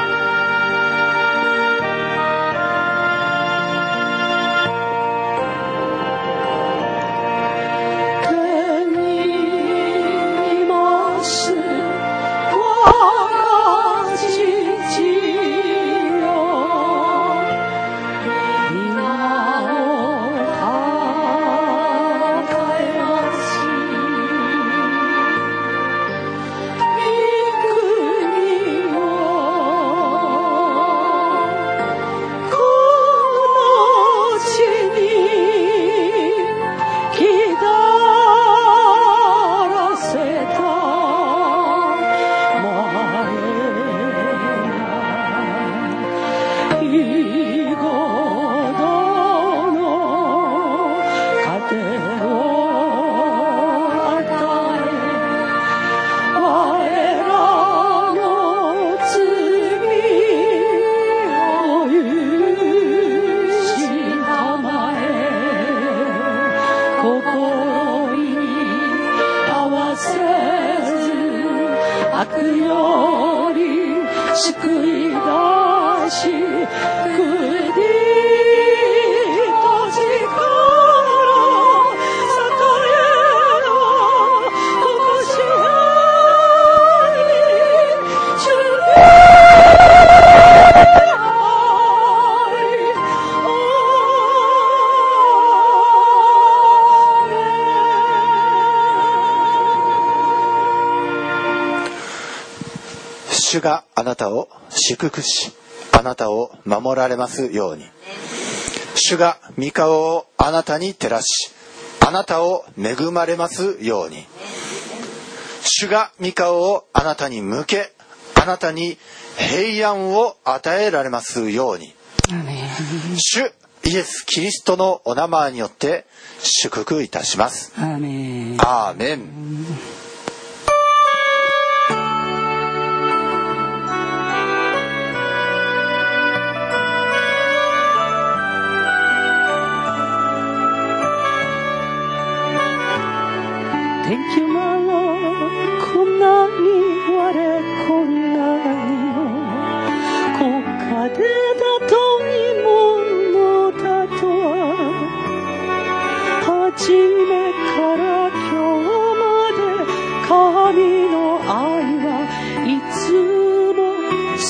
主があなたを祝福し、あなたを守られますように。主が御顔をあなたに照らし、あなたを恵まれますように。主が御顔をあなたに向け、あなたに平安を与えられますように。主イエス・キリストのお名前によって祝福いたします。アーメン。アーメン。 天気ならこんなに我こんなにも高価でだといものだと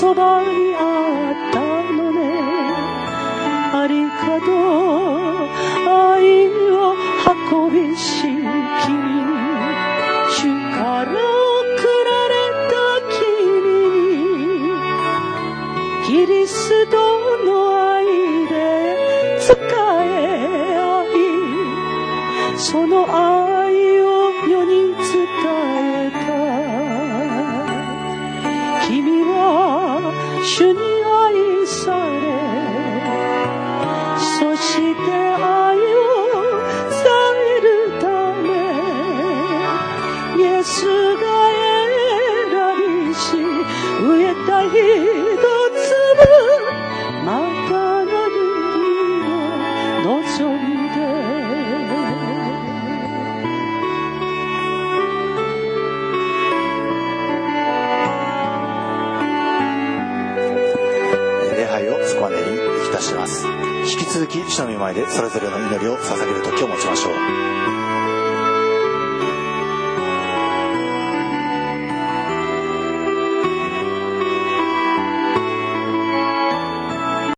そばにあったのね。ありがとう、愛を運びし君に、主から送られた君に、キリストの愛で使え合い、その愛を世に伝えた。君は主に愛され、そして愛を伝えるため、イエスが選びし植えた一粒、またなる実の望みで。 礼拝をそこまでにいたします。引き続き主の御前でそれぞれの祈りを捧げる時を持ちましょう。